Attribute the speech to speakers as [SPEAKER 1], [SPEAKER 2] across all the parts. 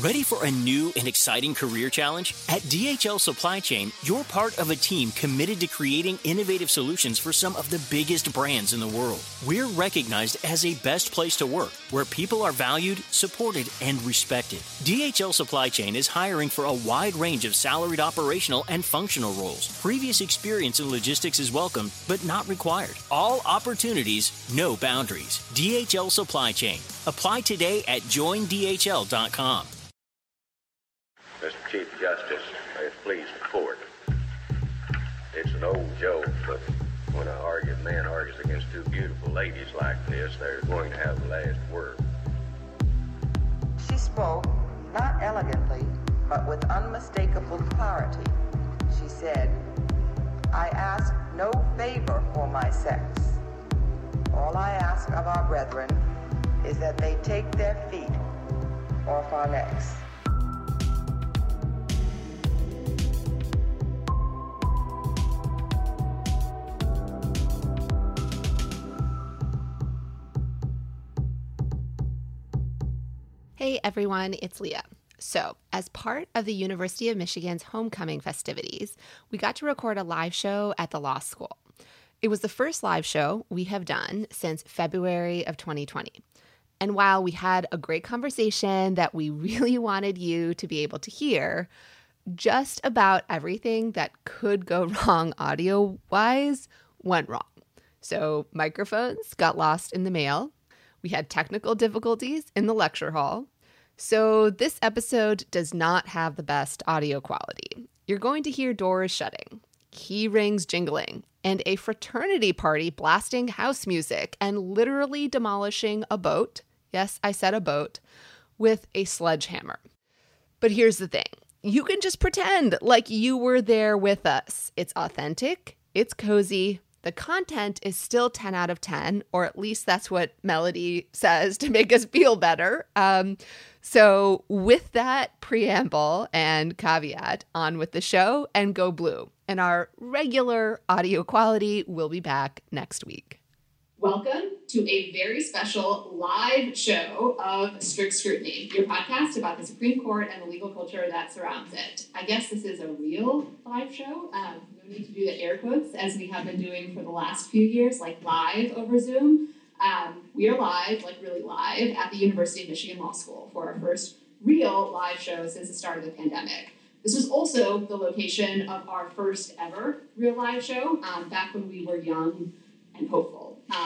[SPEAKER 1] Ready for a new and exciting career challenge? At DHL Supply Chain, you're part of a team committed to creating innovative solutions for some of the biggest brands in the world. We're recognized as a best place to work, where people are valued, supported, and respected. DHL Supply Chain is hiring for a wide range of salaried operational and functional roles. Previous experience in logistics is welcome, but not required. All opportunities, no boundaries. DHL Supply Chain. Apply today at joindhl.com.
[SPEAKER 2] Mr. Chief Justice, may it please the court. It's an old joke, but when a man argues against two beautiful ladies like this, they're going to have the last word.
[SPEAKER 3] She spoke, not elegantly, but with unmistakable clarity. She said, "I ask no favor for my sex. All I ask of our brethren is that they take their feet off our necks."
[SPEAKER 4] Hey everyone, it's Leah. So, as part of the University of Michigan's homecoming festivities, we got to record a live show at the law school. It was the first live show we have done since February of 2020. And while we had a great conversation that we really wanted you to be able to hear, just about everything that could go wrong audio-wise went wrong. So microphones got lost in the mail. We had technical difficulties in the lecture hall. So this episode does not have the best audio quality. You're going to hear doors shutting, key rings jingling, and a fraternity party blasting house music and literally demolishing a boat. Yes, I said a boat, with a sledgehammer. But here's the thing. You can just pretend like you were there with us. It's authentic, it's cozy, the content is still 10 out of 10, or at least that's what Melody says to make us feel better. So with that preamble and caveat, on with the show and go blue. And our regular audio quality will be back next week.
[SPEAKER 5] Welcome to a very special live show of Strict Scrutiny, your podcast about the Supreme Court and the legal culture that surrounds it. I guess this is a real live show. No need to do the air quotes as we have been doing for the last few years, like live over Zoom. We are live, like really live, at the University of Michigan Law School for our first real live show since the start of the pandemic. This was also the location of our first ever real live show, back when we were young and hopeful.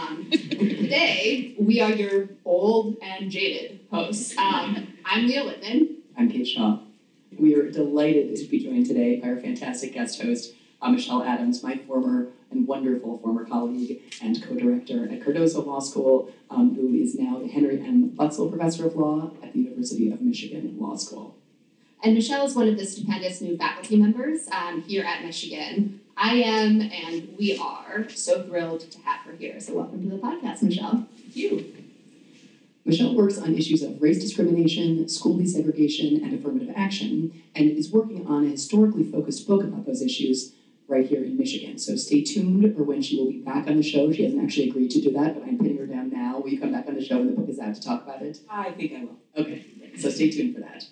[SPEAKER 5] Today, we are your old and jaded hosts. I'm Leah Whitman.
[SPEAKER 6] I'm Kate Shaw. We are delighted to be joined today by our fantastic guest host, Michelle Adams, my former and wonderful former colleague and co-director at Cardozo Law School, who is now the Henry M. Lutzel Professor of Law at the University of Michigan Law School.
[SPEAKER 5] And Michelle is one of the stupendous new faculty members here at Michigan. I am, and we are, so thrilled to have her here. So welcome to the podcast, Michelle.
[SPEAKER 6] Thank you. Michelle works on issues of race discrimination, school desegregation, and affirmative action, and is working on a historically focused book about those issues right here in Michigan. So stay tuned for when she will be back on the show. She hasn't actually agreed to do that, but I'm pinning her down now. Will you come back on the show when the book is out to talk about it?
[SPEAKER 7] I think I will.
[SPEAKER 6] Okay, so stay tuned for that.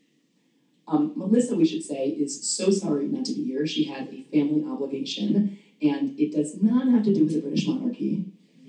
[SPEAKER 6] Melissa, we should say, is so sorry not to be here. She had a family obligation, and it does not have to do with the British monarchy.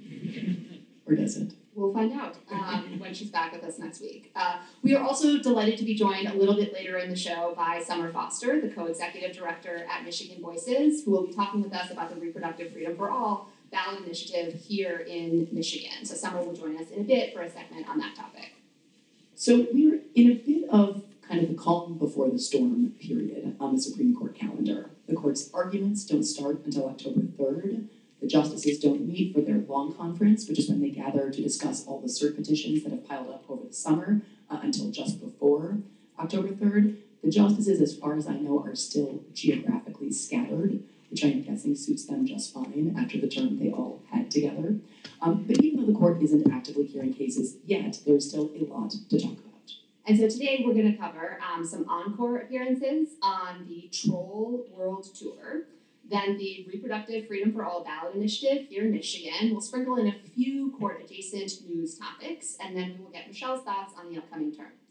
[SPEAKER 6] Or does it?
[SPEAKER 5] We'll find out when she's back with us next week. We are also delighted to be joined a little bit later in the show by Summer Foster, the co-executive director at Michigan Voices, who will be talking with us about the Reproductive Freedom for All ballot initiative here in Michigan. So Summer will join us in a bit for a segment on that topic.
[SPEAKER 6] So we're in a bit of kind of the calm before the storm period on the Supreme Court calendar. The court's arguments don't start until October 3rd. The justices don't meet for their long conference, which is when they gather to discuss all the cert petitions that have piled up over the summer until just before October 3rd. The justices, as far as I know, are still geographically scattered, which I'm guessing suits them just fine after the term they all had together. But even though the court isn't actively hearing cases yet, there's still a lot to talk about.
[SPEAKER 5] And so today we're going to cover some encore appearances on the Troll World Tour, then the Reproductive Freedom for All ballot initiative here in Michigan. We'll sprinkle in a few court-adjacent news topics, and then we will get Michelle's thoughts on the upcoming terms.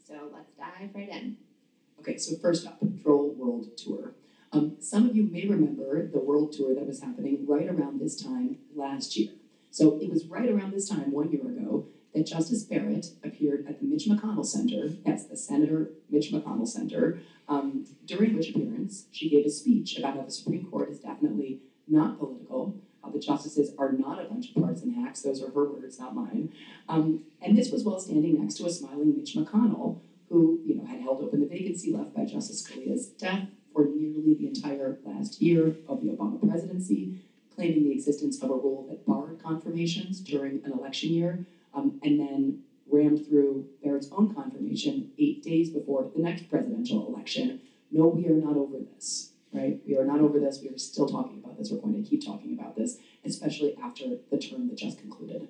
[SPEAKER 5] So let's dive right in.
[SPEAKER 6] Okay, so first up, Troll World Tour. Some of you may remember the world tour that was happening right around this time last year. So it was right around this time, 1 year ago, that Justice Barrett appeared at the Mitch McConnell Center, yes, the Senator Mitch McConnell Center, during which appearance she gave a speech about how the Supreme Court is definitely not political, how the justices are not a bunch of partisan hacks, those are her words, not mine. And this was while standing next to a smiling Mitch McConnell, who had held open the vacancy left by Justice Scalia's death for nearly the entire last year of the Obama presidency, claiming the existence of a rule that barred confirmations during an election year, and then rammed through Barrett's own confirmation 8 days before the next presidential election. No, we are not over this, right? We are not over this. We are still talking about this. We're going to keep talking about this, especially after the term that just concluded.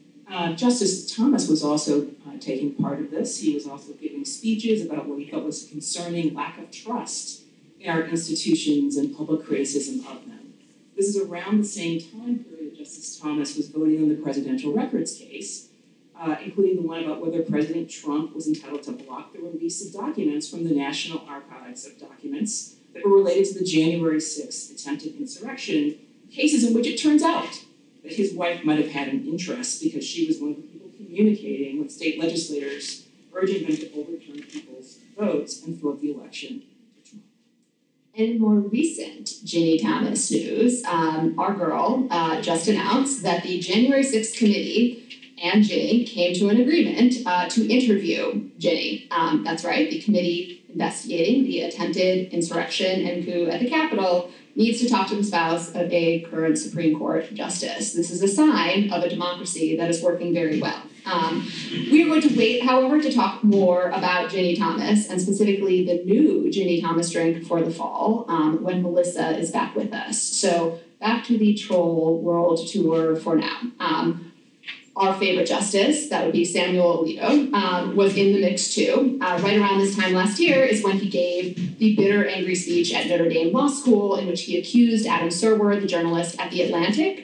[SPEAKER 7] Justice Thomas was also taking part of this. He was also giving speeches about what he felt was a concerning lack of trust in our institutions and public criticism of them. This is around the same time period that Justice Thomas was voting on the presidential records case, including the one about whether President Trump was entitled to block the release of documents from the National Archives of Documents that were related to the January 6th attempted insurrection, cases in which it turns out that his wife might have had an interest because she was one of the people communicating with state legislators, urging them to overturn people's votes and throw the election to Trump.
[SPEAKER 5] In more recent Ginny Thomas news, our girl just announced that the January 6th committee and Ginny came to an agreement to interview Ginny. That's right, the committee investigating the attempted insurrection and coup at the Capitol needs to talk to the spouse of a current Supreme Court justice. This is a sign of a democracy that is working very well. We are going to wait, however, to talk more about Ginny Thomas, and specifically the new Ginny Thomas drink for the fall, when Melissa is back with us. So back to the Troll World Tour for now. Our favorite justice, that would be Samuel Alito, was in the mix too. Right around this time last year is when he gave the bitter, angry speech at Notre Dame Law School in which he accused Adam Serwer, the journalist at The Atlantic,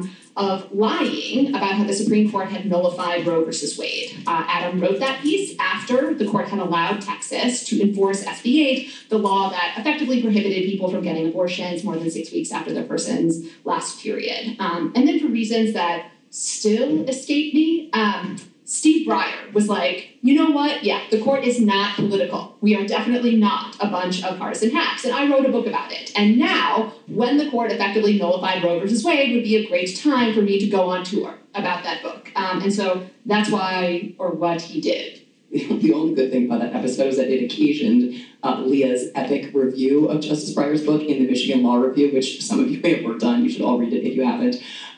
[SPEAKER 5] of lying about how the Supreme Court had nullified Roe versus Wade. Adam wrote that piece after the court had allowed Texas to enforce SB 8, the law that effectively prohibited people from getting abortions more than 6 weeks after their person's last period. And then for reasons that still escape me, Steve Breyer was like, you know what? Yeah, the court is not political. We are definitely not a bunch of partisan hacks. And I wrote a book about it. And now, when the court effectively nullified Roe versus Wade, would be a great time for me to go on tour about that book. And so that's why, or what he did.
[SPEAKER 6] The only good thing about that episode is that it occasioned Leah's epic review of Justice Breyer's book in the Michigan Law Review, which some of you may have worked on. You should all read it if you haven't.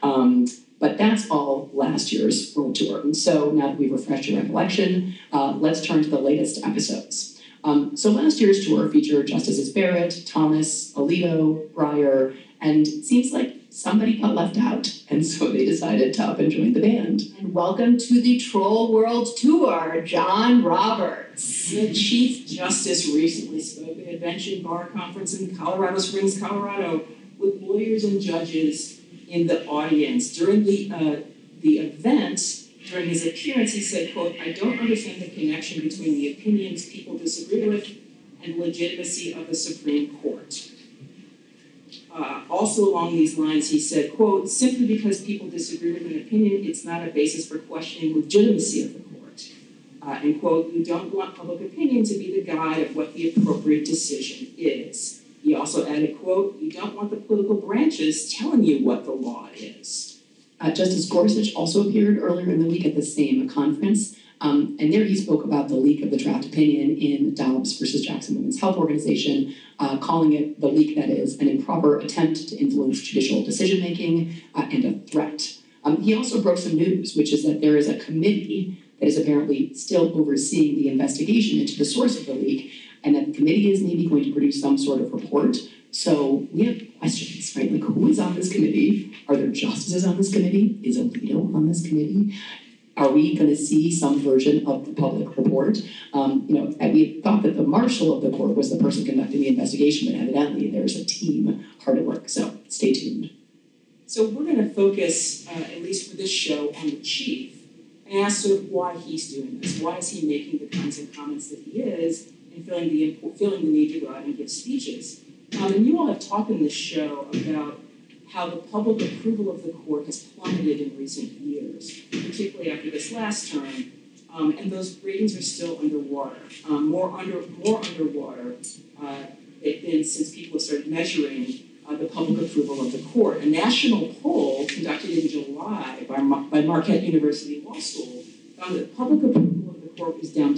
[SPEAKER 6] But that's all last year's world tour. And so now that we've refreshed your recollection, let's turn to the latest episodes. So last year's tour featured Justices Barrett, Thomas, Alito, Breyer, and it seems like somebody got left out. And so they decided to up and join the band.
[SPEAKER 5] And welcome to the Troll World Tour, John Roberts.
[SPEAKER 7] The Chief Justice recently spoke at a bench and bar conference in Colorado Springs, Colorado, with lawyers and judges in the audience. During the event, during his appearance, he said, quote, "I don't understand the connection between the opinions people disagree with and the legitimacy of the Supreme Court." Also along these lines, he said, quote, "Simply because people disagree with an opinion, it's not a basis for questioning legitimacy of the court." And quote, "You don't want public opinion to be the guide of what the appropriate decision is." He also added, quote, "You don't want the political branches telling you what the law is."
[SPEAKER 6] Justice Gorsuch also appeared earlier in the week at the same conference, and there he spoke about the leak of the draft opinion in Dobbs versus Jackson Women's Health Organization, calling it, the leak that is, an improper attempt to influence judicial decision-making and a threat. He also broke some news, which is that there is a committee that is apparently still overseeing the investigation into the source of the leak, and that the committee is maybe going to produce some sort of report. So we have questions, right? Like, who is on this committee? Are there justices on this committee? Is Alito on this committee? Are we going to see some version of the public report? And we thought that the marshal of the court was the person conducting the investigation, but evidently there's a team hard at work. So stay tuned.
[SPEAKER 7] So we're going to focus, at least for this show, on the chief. and asked sort of why he's doing this. Why is he making the kinds of comments that he is and feeling the need to go out and give speeches? And you all have talked in this show about how the public approval of the court has plummeted in recent years, particularly after this last term, and those ratings are still underwater, more underwater they've been since people have started measuring the public approval of the court. A national poll conducted in July by Marquette University Law School found that public approval of the court was down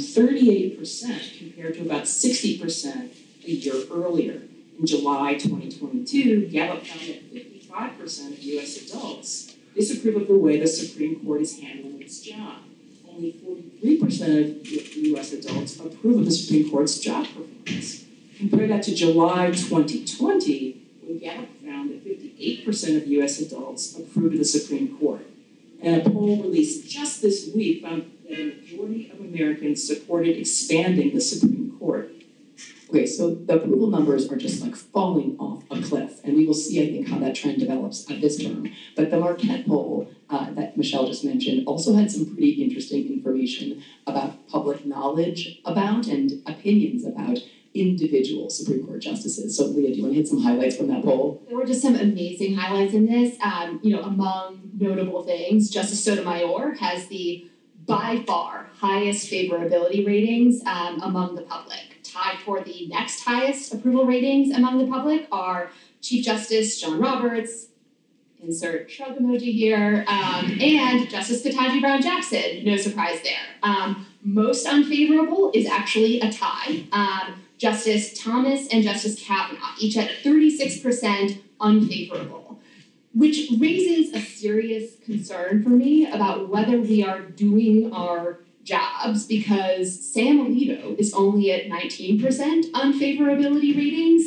[SPEAKER 7] 38% compared to about 60% a year earlier. In July 2022, Gallup found that 55% of U.S. adults disapprove of the way the Supreme Court is handling its job. Only 43% of U.S. adults approve of the Supreme Court's job performance. Compare that to July 2020, when Gallup found that 58% of U.S. adults approved of the Supreme Court. And a poll released just this week found that a majority of Americans supported expanding the Supreme Court.
[SPEAKER 6] Okay, so the approval numbers are just like falling off a cliff, and we will see, I think, how that trend develops this term. But the Marquette poll that Michelle just mentioned also had some pretty interesting information about public knowledge about and opinions about individual Supreme Court justices. So, Leah, do you want to hit some highlights from that poll?
[SPEAKER 5] There were just some amazing highlights in this. Among notable things, Justice Sotomayor has the by far highest favorability ratings among the public. Tied for the next highest approval ratings among the public are Chief Justice John Roberts, insert shrug emoji here, and Justice Ketanji Brown Jackson, no surprise there. Most unfavorable is actually a tie. Justice Thomas and Justice Kavanaugh, each at 36% unfavorable, which raises a serious concern for me about whether we are doing our jobs, because Sam Alito is only at 19% unfavorability ratings,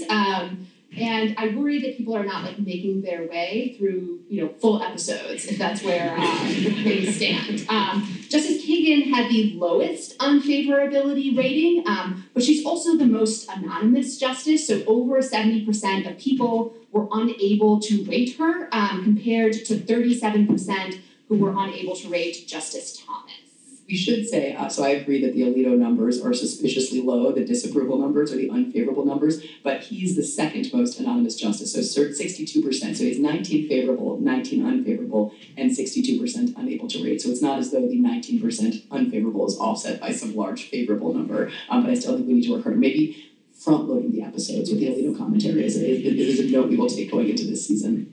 [SPEAKER 5] and I worry that people are not making their way through full episodes if that's where things stand. Justice Kagan had the lowest unfavorability rating, but she's also the most anonymous justice, so over 70% of people were unable to rate her, compared to 37% who were unable to rate Justice Thomas.
[SPEAKER 6] We should say, so I agree that the Alito numbers are suspiciously low, the disapproval numbers or the unfavorable numbers, but he's the second most anonymous justice, so 62%. So he's 19 favorable, 19 unfavorable, and 62% unable to rate. So it's not as though the 19% unfavorable is offset by some large favorable number, but I still think we need to work harder. Maybe front-loading the episodes with the Alito commentary is a note we will take going into this season.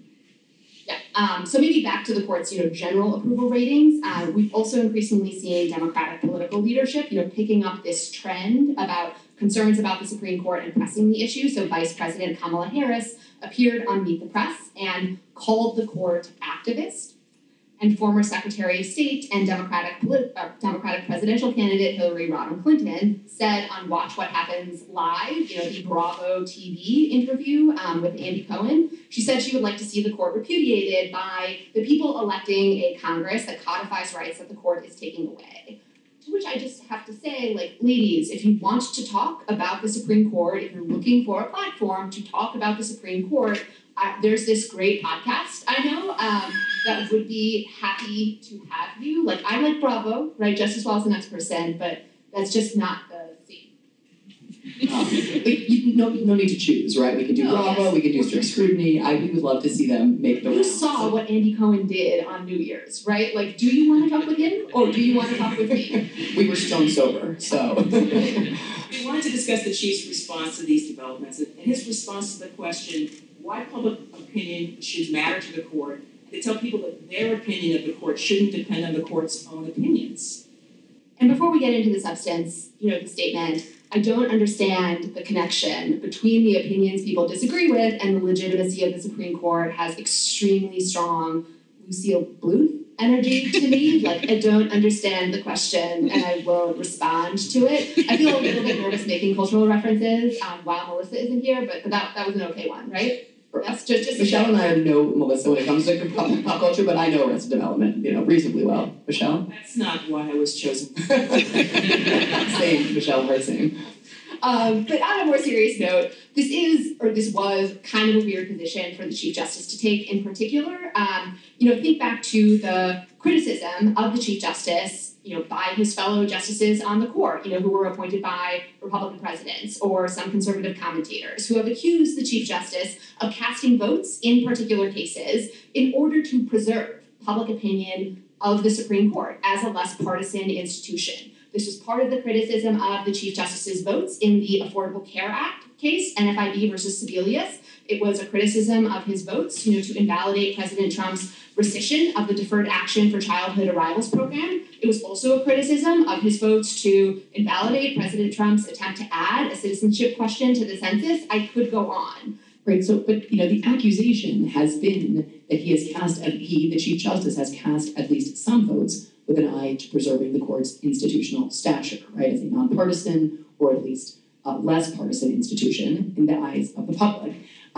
[SPEAKER 5] Yeah. So maybe back to the court's, general approval ratings. We've also increasingly seen Democratic political leadership, picking up this trend about concerns about the Supreme Court and pressing the issue. So Vice President Kamala Harris appeared on Meet the Press and called the court activist. And former Secretary of State and Democratic presidential candidate Hillary Rodham Clinton said on Watch What Happens Live, the Bravo TV interview with Andy Cohen, she said she would like to see the court repudiated by the people electing a Congress that codifies rights that the court is taking away. To which I just have to say, ladies, if you want to talk about the Supreme Court, if you're looking for a platform to talk about the Supreme Court, there's this great podcast I know that would be happy to have you. I like Bravo, right, just as well as the next person, but that's just not the scene.
[SPEAKER 6] No need to choose, right? We could do Bravo, we could do Strict Scrutiny. We would love to see them make the rounds.
[SPEAKER 5] You saw what Andy Cohen did on New Year's, right? Do you want to talk with him or do you want to talk with me?
[SPEAKER 6] We were stone sober, so.
[SPEAKER 7] We wanted to discuss the chief's response to these developments and his response to the question why public opinion should matter to the court, and to tell people that their opinion of the court shouldn't depend on the court's own opinions.
[SPEAKER 5] And before we get into the substance, the statement, I don't understand the connection between the opinions people disagree with and the legitimacy of the Supreme Court has extremely strong Lucille Bluth energy to me. I don't understand the question and I will respond to it. I feel a little bit nervous making cultural references while Melissa isn't here, but that was an okay one, right? That's just
[SPEAKER 6] Michelle and I know Melissa when it comes to pop culture, but I know Arrested Development, reasonably well. Michelle?
[SPEAKER 7] That's not why I was chosen.
[SPEAKER 6] Same, Michelle, her same.
[SPEAKER 5] But on a more serious note, This was kind of a weird position for the Chief Justice to take in particular. Think back to the criticism of the Chief Justice, by his fellow justices on the court, who were appointed by Republican presidents or some conservative commentators who have accused the Chief Justice of casting votes in particular cases in order to preserve public opinion of the Supreme Court as a less partisan institution. This was part of the criticism of the Chief Justice's votes in the Affordable Care Act case, NFIB versus Sebelius. It was a criticism of his votes, to invalidate President Trump's rescission of the Deferred Action for Childhood Arrivals program. It was also a criticism of his votes to invalidate President Trump's attempt to add a citizenship question to the census. I could go on.
[SPEAKER 6] Right. So, but the accusation has been that the Chief Justice has cast at least some votes with an eye to preserving the court's institutional stature, right, as a nonpartisan or at least less partisan institution in the eyes of the public.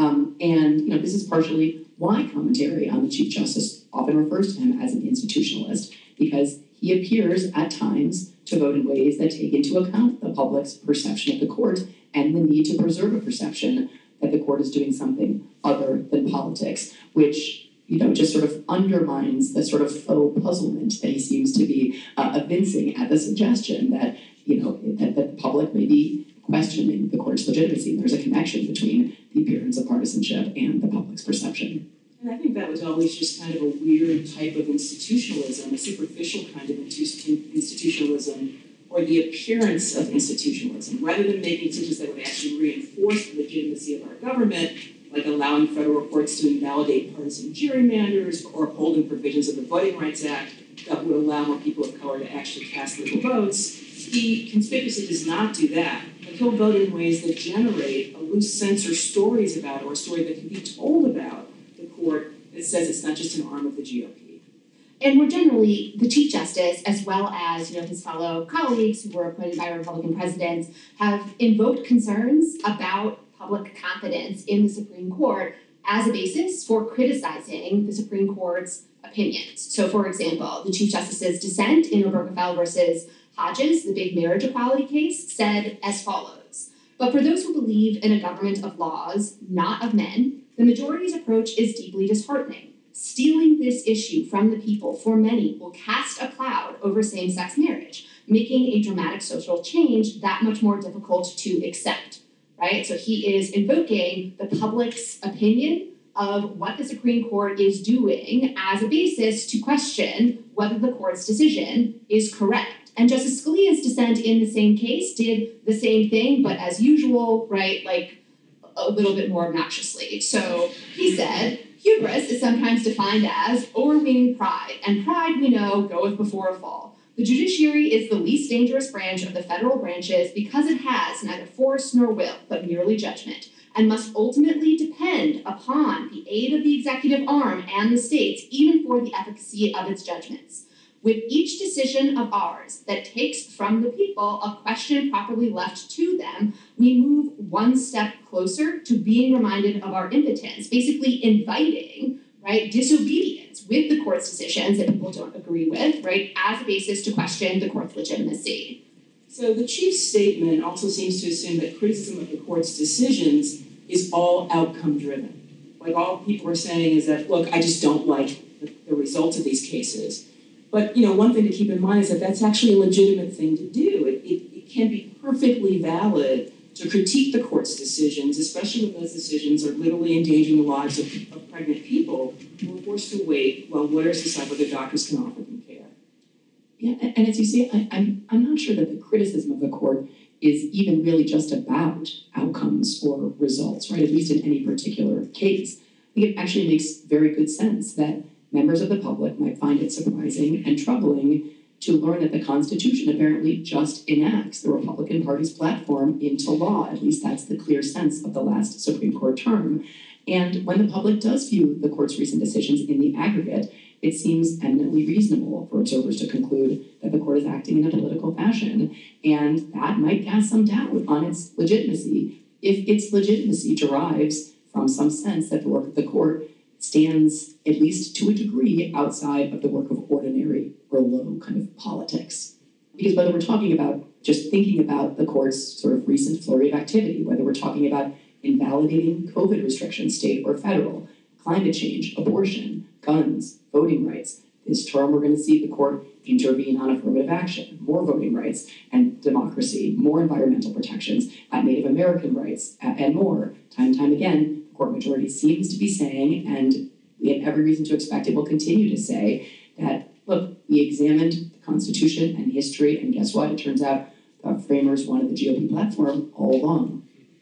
[SPEAKER 6] This is partially why commentary on the Chief Justice often refers to him as an institutionalist, because he appears at times to vote in ways that take into account the public's perception of the court and the need to preserve a perception that the court is doing something other than politics, which just sort of undermines the sort of faux puzzlement that he seems to be evincing at the suggestion that that the public may be questioning the court's legitimacy. And there's a connection between the appearance of partisanship and the public's perception.
[SPEAKER 7] And I think that was always just kind of a weird type of institutionalism, a superficial kind of institutionalism, or the appearance of institutionalism, rather than making decisions that would actually reinforce the legitimacy of our government, like allowing federal courts to invalidate partisan gerrymanders or upholding provisions of the Voting Rights Act that would allow more people of color to actually cast legal votes. He conspicuously does not do that, but he'll vote in ways that generate a loose sense or stories about, or a story that can be told about the court that says it's not just an arm of the GOP.
[SPEAKER 5] And more generally, the Chief Justice, as well as his fellow colleagues who were appointed by Republican presidents, have invoked concerns about public confidence in the Supreme Court as a basis for criticizing the Supreme Court's opinions. So, for example, the Chief Justice's dissent in Obergefell versus Hodges, the big marriage equality case, said as follows: "But for those who believe in a government of laws, not of men, the majority's approach is deeply disheartening. Stealing this issue from the people, for many, will cast a cloud over same-sex marriage, making a dramatic social change that much more difficult to accept." Right? So he is invoking the public's opinion of what the Supreme Court is doing as a basis to question whether the court's decision is correct. And Justice Scalia's dissent in the same case did the same thing, but as usual, right, like a little bit more obnoxiously. So he said, "Hubris is sometimes defined as overweening pride, and pride, we know, goeth before a fall. The judiciary is the least dangerous branch of the federal branches because it has neither force nor will, but merely judgment, and must ultimately depend upon the aid of the executive arm and the states, even for the efficacy of its judgments. With each decision of ours that takes from the people a question properly left to them, we move one step closer to being reminded of our impotence," basically inviting, right, disobedience with the court's decisions that people don't agree with, right, as a basis to question the court's legitimacy.
[SPEAKER 7] So the Chief's statement also seems to assume that criticism of the court's decisions is all outcome-driven. Like, all people are saying is that, look, I just don't like the results of these cases. But, one thing to keep in mind is that that's actually a legitimate thing to do. It can be perfectly valid to critique the court's decisions, especially when those decisions are literally endangering the lives of pregnant people who are forced to wait while lawyers decide whether doctors can offer them care.
[SPEAKER 6] Yeah, and as you say, I'm not sure that the criticism of the court is even really just about outcomes or results, right? At least in any particular case. I think it actually makes very good sense that members of the public might find it surprising and troubling to learn that the Constitution apparently just enacts the Republican Party's platform into law. At least that's the clear sense of the last Supreme Court term. And when the public does view the court's recent decisions in the aggregate, it seems eminently reasonable for observers to conclude that the court is acting in a political fashion. And that might cast some doubt on its legitimacy, if its legitimacy derives from some sense that the work of the court stands, at least to a degree, outside of the work of ordinary or low kind of politics. Because whether we're talking about just thinking about the court's sort of recent flurry of activity, whether we're talking about invalidating COVID restrictions, state or federal, climate change, abortion, guns, voting rights. This term, we're going to see the court intervene on affirmative action, more voting rights and democracy, more environmental protections, Native American rights, and more. Time and time again, the court majority seems to be saying, and we have every reason to expect it will continue to say, that, look, we examined the Constitution and history, and guess what? It turns out the framers wanted the GOP platform all along.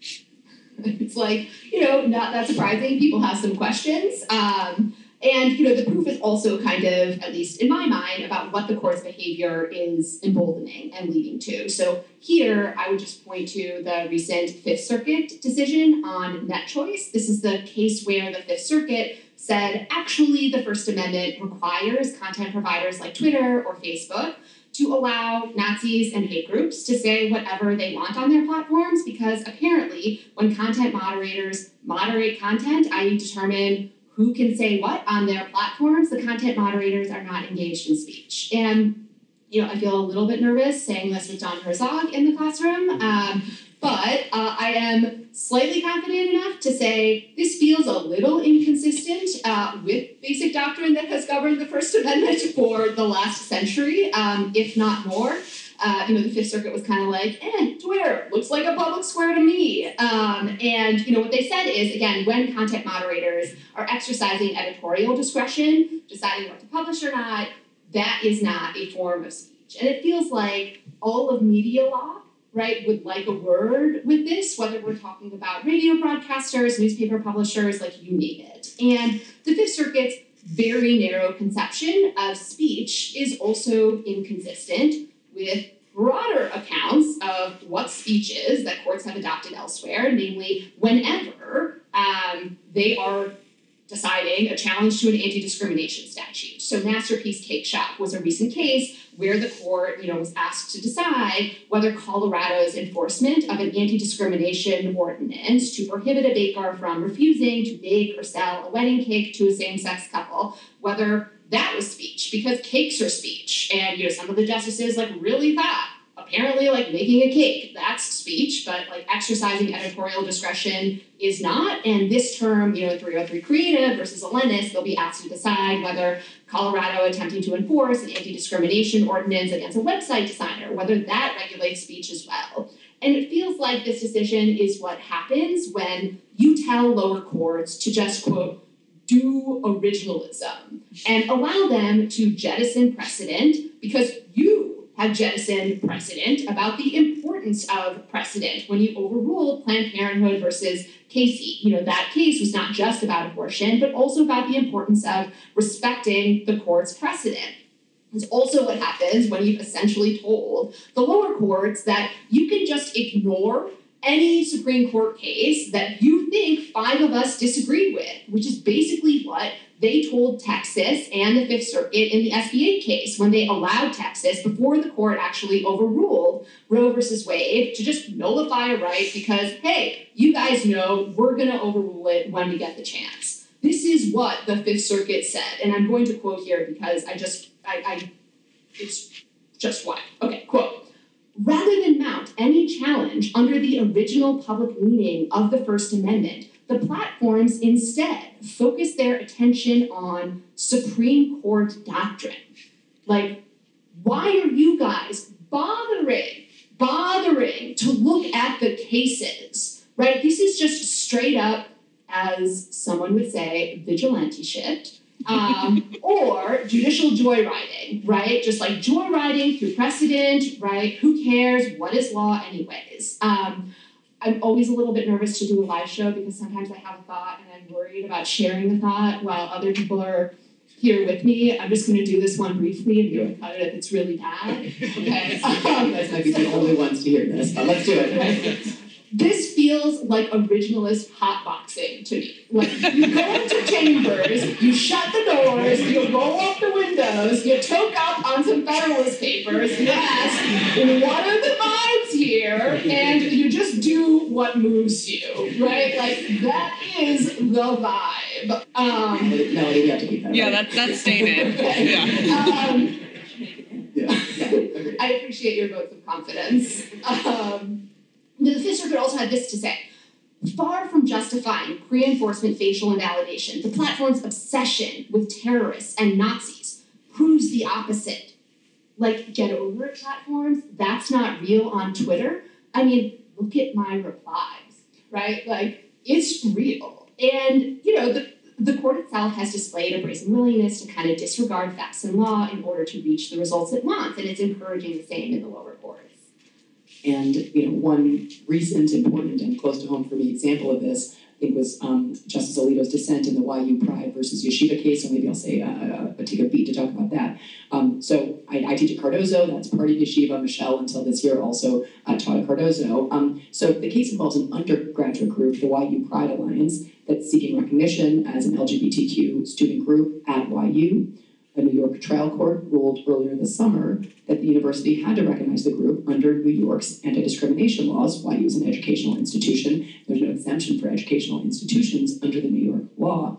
[SPEAKER 5] It's like, not that surprising. People have some questions. And, the proof is also kind of, at least in my mind, about what the court's behavior is emboldening and leading to. So here, I would just point to the recent Fifth Circuit decision on net choice. This is the case where the Fifth Circuit said, actually, the First Amendment requires content providers like Twitter or Facebook to allow Nazis and hate groups to say whatever they want on their platforms, because apparently when content moderators moderate content, i.e. determine who can say what on their platforms, the content moderators are not engaged in speech. And, I feel a little bit nervous saying this with Don Herzog in the classroom, but I am slightly confident enough to say this feels a little inconsistent with basic doctrine that has governed the First Amendment for the last century, if not more. The Fifth Circuit was kind of like, Twitter looks like a public square to me. And what they said is, again, when content moderators are exercising editorial discretion, deciding what to publish or not, that is not a form of speech. And it feels like all of media law, right, would like a word with this, whether we're talking about radio broadcasters, newspaper publishers, like you name it. And the Fifth Circuit's very narrow conception of speech is also inconsistent with broader accounts of what speech is that courts have adopted elsewhere, namely whenever they are deciding a challenge to an anti-discrimination statute. So Masterpiece Cake Shop was a recent case where the court, was asked to decide whether Colorado's enforcement of an anti-discrimination ordinance to prohibit a baker from refusing to bake or sell a wedding cake to a same-sex couple, whether that was speech, because cakes are speech. And, some of the justices, really thought, apparently, making a cake, that's speech, but, exercising editorial discretion is not. And this term, 303 Creative versus Alennis, they'll be asked to decide whether Colorado attempting to enforce an anti-discrimination ordinance against a website designer, whether that regulates speech as well. And it feels like this decision is what happens when you tell lower courts to just, quote, do originalism and allow them to jettison precedent, because you have jettisoned precedent about the importance of precedent when you overruled Planned Parenthood versus Casey. That case was not just about abortion, but also about the importance of respecting the court's precedent. It's also what happens when you've essentially told the lower courts that you can just ignore any Supreme Court case that you think 5 of us disagree with, which is basically what they told Texas and the Fifth Circuit in the SB 8 case when they allowed Texas, before the court actually overruled Roe versus Wade, to just nullify a right because, hey, you guys know we're going to overrule it when we get the chance. This is what the Fifth Circuit said, and I'm going to quote here because it's just why. Okay, quote. Rather than mount any challenge under the original public meaning of the First Amendment, the platforms instead focus their attention on Supreme Court doctrine. Why are you guys bothering to look at the cases, right? This is just straight up, as someone would say, vigilante shit. Or judicial joyriding, right? Just joyriding through precedent, right? Who cares? What is law anyways? I'm always a little bit nervous to do a live show because sometimes I have a thought and I'm worried about sharing the thought while other people are here with me. I'm just going to do this one briefly and you're going to cut it if it's really bad. Okay.
[SPEAKER 6] You guys might be the only ones to hear this, but let's do it.
[SPEAKER 5] Right? This feels like originalist hotboxing to me. You go into chambers, you shut the doors, you roll up the windows, you toke up on some Federalist papers, you ask, what are the vibes here? And you just do what moves you, right? That is the vibe.
[SPEAKER 6] Melody, we have to keep that.
[SPEAKER 8] Yeah, that's staying in.
[SPEAKER 5] Okay.
[SPEAKER 6] Yeah.
[SPEAKER 5] I appreciate your votes of confidence. The Fifth Circuit also had this to say. Far from justifying pre-enforcement facial invalidation, the platform's obsession with terrorists and Nazis proves the opposite. Like, get over it, platforms. That's not real on Twitter. I mean, look at my replies, right? Like, it's real. And, you know, the court itself has displayed a brazen willingness to kind of disregard facts and law in order to reach the results it wants, and it's encouraging the same in the lower courts.
[SPEAKER 6] And, you know, one recent, important, and close to home for me example of this, I think, was Justice Alito's dissent in the YU Pride versus Yeshiva case. So maybe I'll say, take a beat to talk about that. So I teach at Cardozo. That's part of Yeshiva. Michelle, until this year, also taught at Cardozo. So the case involves an undergraduate group, the YU Pride Alliance, that's seeking recognition as an LGBTQ student group at YU. A New York trial court ruled earlier this summer that the university had to recognize the group under New York's anti-discrimination laws. YU is an educational institution. There's no exemption for educational institutions under the New York law.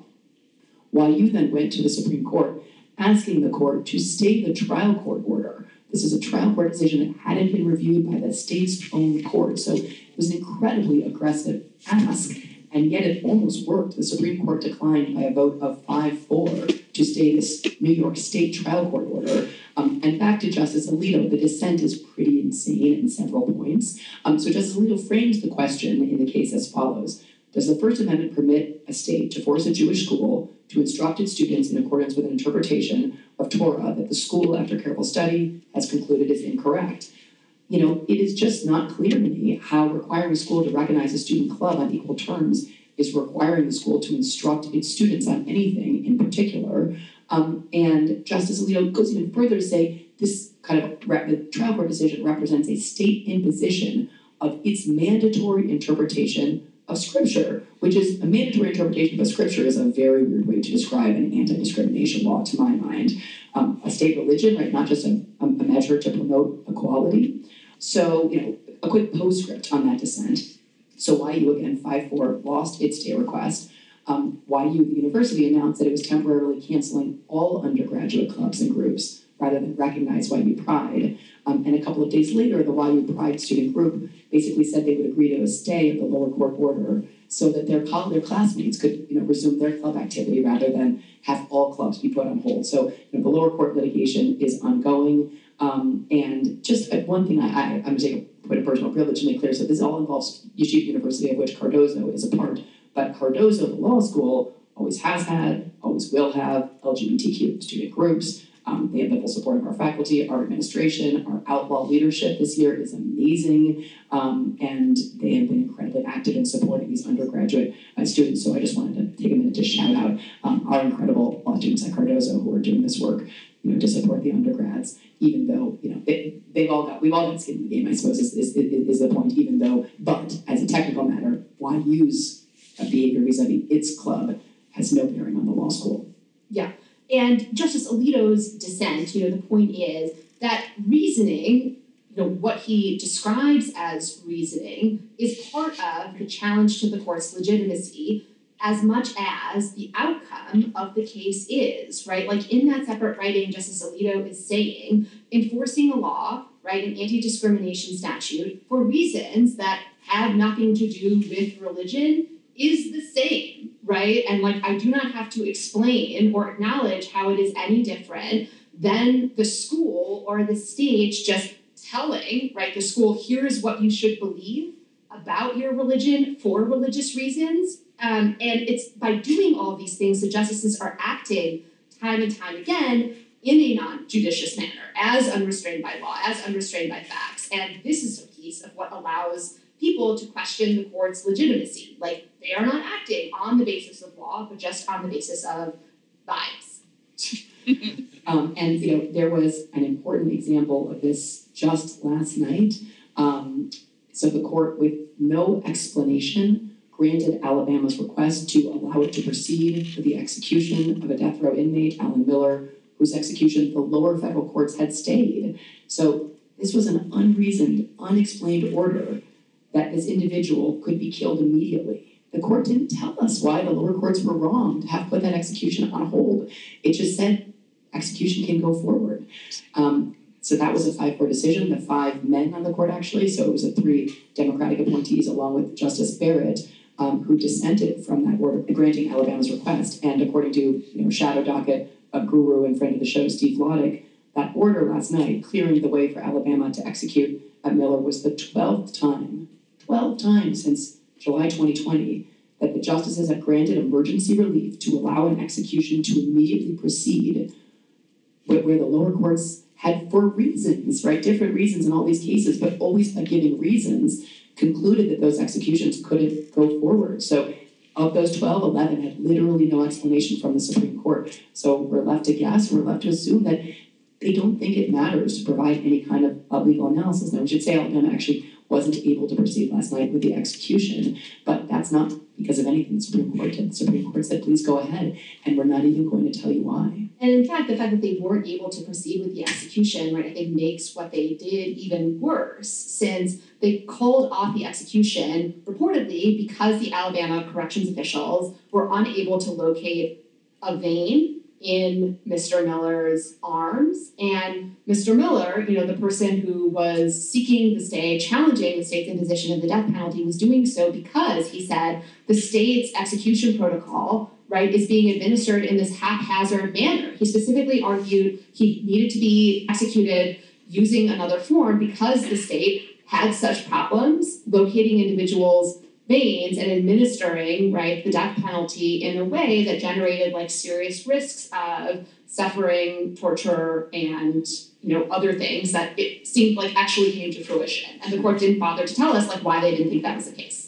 [SPEAKER 6] YU then went to the Supreme Court asking the court to stay the trial court order. This is a trial court decision that hadn't been reviewed by the state's own court. So it was an incredibly aggressive ask. And yet it almost worked. The Supreme Court declined by a vote of 5-4 to stay this New York State trial court order. And back to Justice Alito, the dissent is pretty insane in several points. So Justice Alito frames the question in the case as follows. Does the First Amendment permit a state to force a Jewish school to instruct its students in accordance with an interpretation of Torah that the school, after careful study, has concluded is incorrect? You know, it is just not clear to me how requiring a school to recognize a student club on equal terms is requiring the school to instruct its students on anything in particular. And Justice Alito goes even further to say this kind of the trial court decision represents a state imposition of its mandatory interpretation of Scripture, which is a mandatory interpretation of Scripture is a very weird way to describe an anti-discrimination law, to my mind. A state religion, right, not just a measure to promote equality. So, you know, a quick postscript on that dissent. So YU, again, 5-4, lost its day request. YU, the university, announced that it was temporarily canceling all undergraduate clubs and groups rather than recognize YU Pride. And a couple of days later, the YU Pride student group basically said they would agree to a stay of the lower court order so that their classmates could, you know, resume their club activity rather than have all clubs be put on hold. So, you know, the lower court litigation is ongoing. And just one thing I'm going to take a point of personal privilege to make clear. So this all involves Yeshiva University, of which Cardozo is a part. But Cardozo, the law school, always has had, always will have LGBTQ student groups. They have the full support of our faculty, our administration, our outlaw leadership this year is amazing. And they have been incredibly active in supporting these undergraduate students. So I just wanted to take a minute to shout out our incredible law students at Cardozo who are doing this work, you know, to support the undergrads, even though, you know, we've all got skin in the game, I suppose, is the point, even though, but as a technical matter, YU's behavior vis-a-vis its club has no bearing on the law school.
[SPEAKER 5] Yeah. And Justice Alito's dissent, you know, the point is that reasoning, you know, what he describes as reasoning is part of the challenge to the court's legitimacy as much as the outcome of the case is, right? Like in that separate writing, Justice Alito is saying enforcing a law, right, an anti-discrimination statute for reasons that have nothing to do with religion is the same, right? And like, I do not have to explain or acknowledge how it is any different than the school or the state just telling, right, the school, here's what you should believe about your religion for religious reasons. And it's by doing all of these things, the justices are acting time and time again in a non-judicious manner, as unrestrained by law, as unrestrained by facts. And this is a piece of what allows people to question the court's legitimacy. Like, they are not acting on the basis of law, but just on the basis of vibes.
[SPEAKER 6] And, you know, there was an important example of this just last night. So the court, with no explanation, granted Alabama's request to allow it to proceed with the execution of a death row inmate, Alan Miller, whose execution the lower federal courts had stayed. So this was an unreasoned, unexplained order that this individual could be killed immediately. The court didn't tell us why the lower courts were wrong to have put that execution on hold. It just said execution can go forward. So that was a 5-4 decision, the 5 men on the court actually, so it was the 3 Democratic appointees along with Justice Barrett. who dissented from that order granting Alabama's request. And according to shadow docket guru and friend of the show, Steve Loddick, that order last night clearing the way for Alabama to execute at Miller was the 12th time since July 2020 that the justices have granted emergency relief to allow an execution to immediately proceed where the lower courts had, for reasons, right, different reasons in all these cases, but always by giving reasons, concluded that those executions couldn't go forward. So of those 12, 11 had literally no explanation from the Supreme Court. So we're left to guess, we're left to assume that they don't think it matters to provide any kind of legal analysis. Now, we should say Alabama actually wasn't able to proceed last night with the execution, but that's not because of anything the Supreme Court did. The Supreme Court said, please go ahead, and we're not even going to tell you why.
[SPEAKER 5] And in fact, the fact that they weren't able to proceed with the execution, right, I think makes what they did even worse, since they called off the execution reportedly because the Alabama corrections officials were unable to locate a vein in Mr. Miller's arms. And Mr. Miller, the person who was seeking the stay, challenging the state's imposition of the death penalty, was doing so because he said the state's execution protocol, right, is being administered in this haphazard manner. He specifically argued he needed to be executed using another form because the state had such problems locating individuals' veins and administering, right, the death penalty in a way that generated serious risks of suffering, torture, and other things that it seemed like actually came to fruition. And the court didn't bother to tell us why they didn't think that was the case.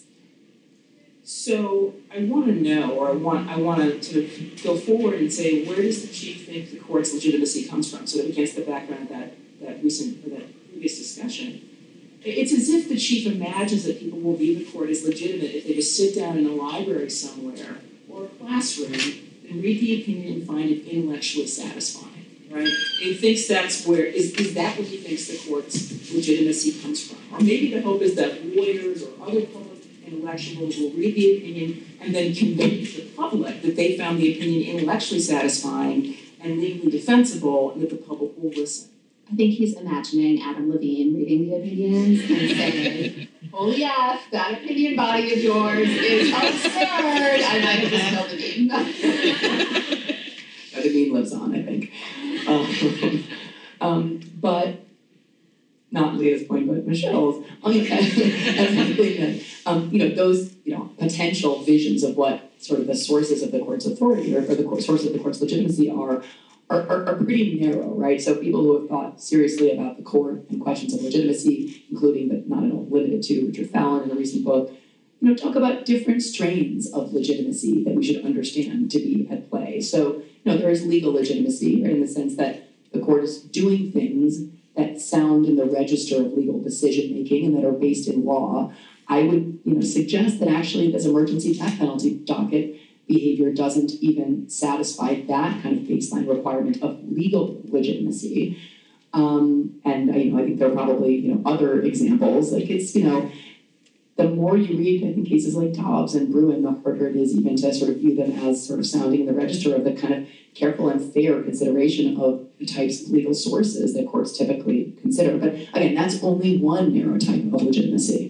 [SPEAKER 7] So I want to know, or I want to sort of go forward and say, where does the chief think the court's legitimacy comes from? So that against the background of that previous discussion. It's as if the chief imagines that people will view the court as legitimate if they just sit down in a library somewhere or a classroom and read the opinion and find it intellectually satisfying, right? He thinks that's where, is that what he thinks the court's legitimacy comes from? Or maybe the hope is that lawyers or other public intellectuals will read the opinion and then convince the public that they found the opinion intellectually satisfying and legally defensible and that the public will listen.
[SPEAKER 5] I think he's imagining Adam Levine reading the opinions and saying, holy F, that opinion body of yours is absurd. I might have just killed the meme.
[SPEAKER 6] That meme lives on, I think. But not Leah's point, but Michelle's. Those potential visions of what sort of the sources of the court's authority or the sources of the court's legitimacy are pretty narrow, right? So people who have thought seriously about the court and questions of legitimacy, including but not at all limited to Richard Fallon in a recent book, talk about different strains of legitimacy that we should understand to be at play. So, there is legal legitimacy, right, in the sense that the court is doing things that sound in the register of legal decision making and that are based in law. I would, suggest that actually this emergency death penalty docket behavior doesn't even satisfy that kind of baseline requirement of legal legitimacy. And I think there are probably, other examples. It's, the more you read, I think, cases like Dobbs and Bruin, the harder it is even to sort of view them as sort of sounding in the register of the kind of careful and fair consideration of the types of legal sources that courts typically consider. But again, that's only one narrow type of legitimacy.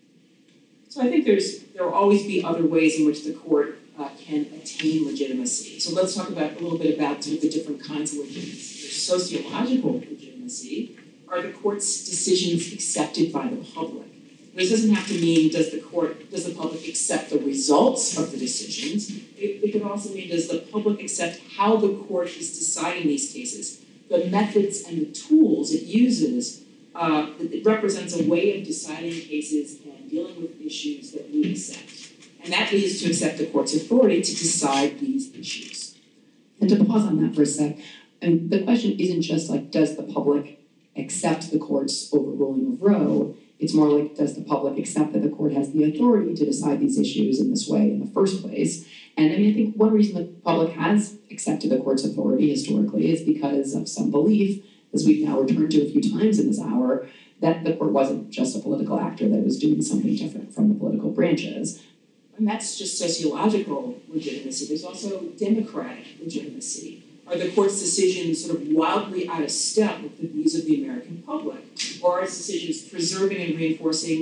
[SPEAKER 7] So I think there will always be other ways in which the court can attain legitimacy. So let's talk about a little bit about sort of the different kinds of legitimacy. There's sociological legitimacy. Are the court's decisions accepted by the public? This doesn't have to mean does the public accept the results of the decisions. It could also mean does the public accept how the court is deciding these cases, the methods and the tools it uses. It represents a way of deciding cases and dealing with issues that we accept. And that leads to accept the court's authority to decide these issues.
[SPEAKER 6] And to pause on that for a sec, and the question isn't just does the public accept the court's overruling of Roe? It's more like, does the public accept that the court has the authority to decide these issues in this way in the first place? And I think one reason the public has accepted the court's authority historically is because of some belief, as we've now returned to a few times in this hour, that the court wasn't just a political actor that was doing something different from the political branches.
[SPEAKER 7] And that's just sociological legitimacy. There's also democratic legitimacy. Are the court's decisions sort of wildly out of step with the views of the American public? Or are its decisions preserving and reinforcing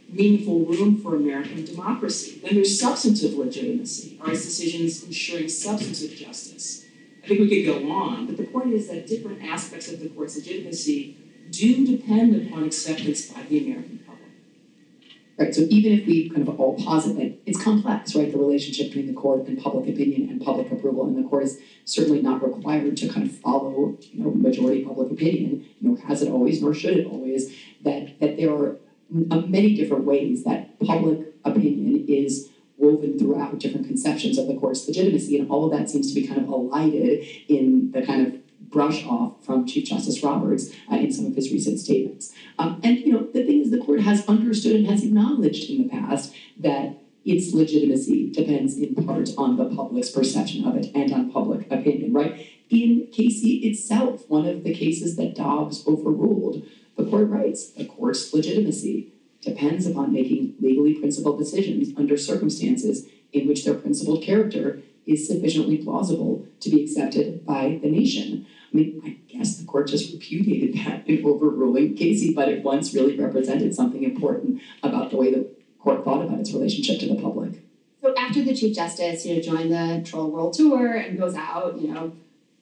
[SPEAKER 7] meaningful room for American democracy. Then there's substantive legitimacy. Are its decisions ensuring substantive justice? I think we could go on, but the point is that different aspects of the court's legitimacy do depend upon acceptance by the American public.
[SPEAKER 6] Right, so even if we kind of all posit that it's complex, right, the relationship between the court and public opinion and public approval, and the court is certainly not required to kind of follow, majority public opinion, nor has it always, nor should it always, that there are many different ways that public opinion is woven throughout different conceptions of the court's legitimacy, and all of that seems to be kind of elided in the kind of brush off from Chief Justice Roberts in some of his recent statements. The thing is, the court has understood and has acknowledged in the past that its legitimacy depends in part on the public's perception of it and on public opinion, right? In Casey itself, one of the cases that Dobbs overruled, the court writes, the court's legitimacy depends upon making legally principled decisions under circumstances in which their principled character is sufficiently plausible to be accepted by the nation. I mean, I guess the court just repudiated that in overruling Casey, but it once really represented something important about the way the court thought about its relationship to the public.
[SPEAKER 5] So after the Chief Justice, joined the Troll World Tour and goes out, Elena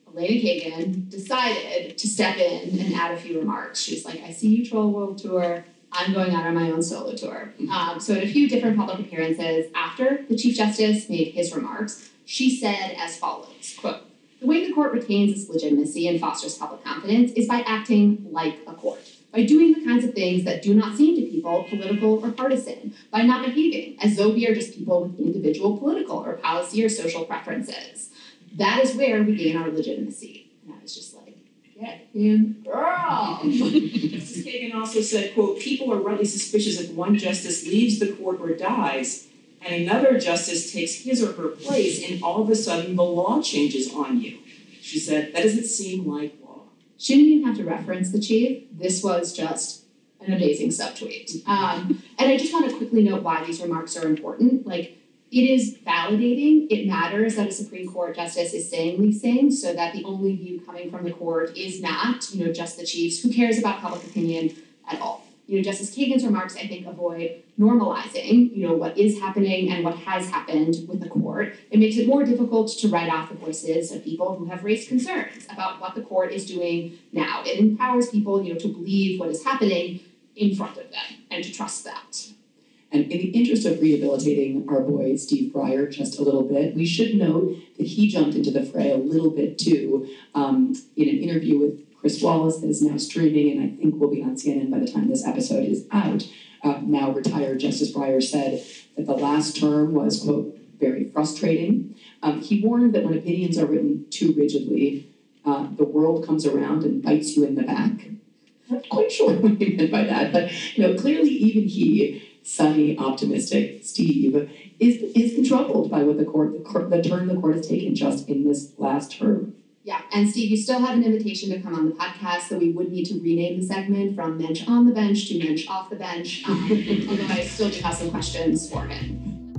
[SPEAKER 5] Kagan decided to step in and add a few remarks. She's like, I see you, Troll World Tour. I'm going out on my own solo tour. So at a few different public appearances after the Chief Justice made his remarks, she said as follows, quote, the way the court retains its legitimacy and fosters public confidence is by acting like a court, by doing the kinds of things that do not seem to people political or partisan, by not behaving as though we are just people with individual political or policy or social preferences. That is where we gain our legitimacy. And I was just like, get him, girl.
[SPEAKER 7] Justice Kagan also said, quote, people are rightly suspicious if one justice leaves the court or dies, and another justice takes his or her place, and all of a sudden the law changes on you. She said, that doesn't seem like law.
[SPEAKER 5] She didn't even have to reference the chief. This was just an amazing subtweet. And I just want to quickly note why these remarks are important. It is validating. It matters that a Supreme Court justice is saying these things so that the only view coming from the court is not, just the chiefs. Who cares about public opinion at all? Justice Kagan's remarks, I think, avoid normalizing, what is happening and what has happened with the court. It makes it more difficult to write off the voices of people who have raised concerns about what the court is doing now. It empowers people, to believe what is happening in front of them and to trust that.
[SPEAKER 6] And in the interest of rehabilitating our boy, Steve Breyer, just a little bit, we should note that he jumped into the fray a little bit, too, in an interview with Chris Wallace that is now streaming and I think will be on CNN by the time this episode is out. Now retired Justice Breyer said that the last term was, quote, very frustrating. He warned that when opinions are written too rigidly, the world comes around and bites you in the back. I'm not quite sure what he meant by that, but clearly even he, sunny, optimistic Steve, is troubled by what the turn the court has taken just in this last term.
[SPEAKER 5] Yeah, and Steve, you still have an invitation to come on the podcast, so we would need to rename the segment from Mensch on the Bench to Mensch off the Bench, although I still do have some questions for him.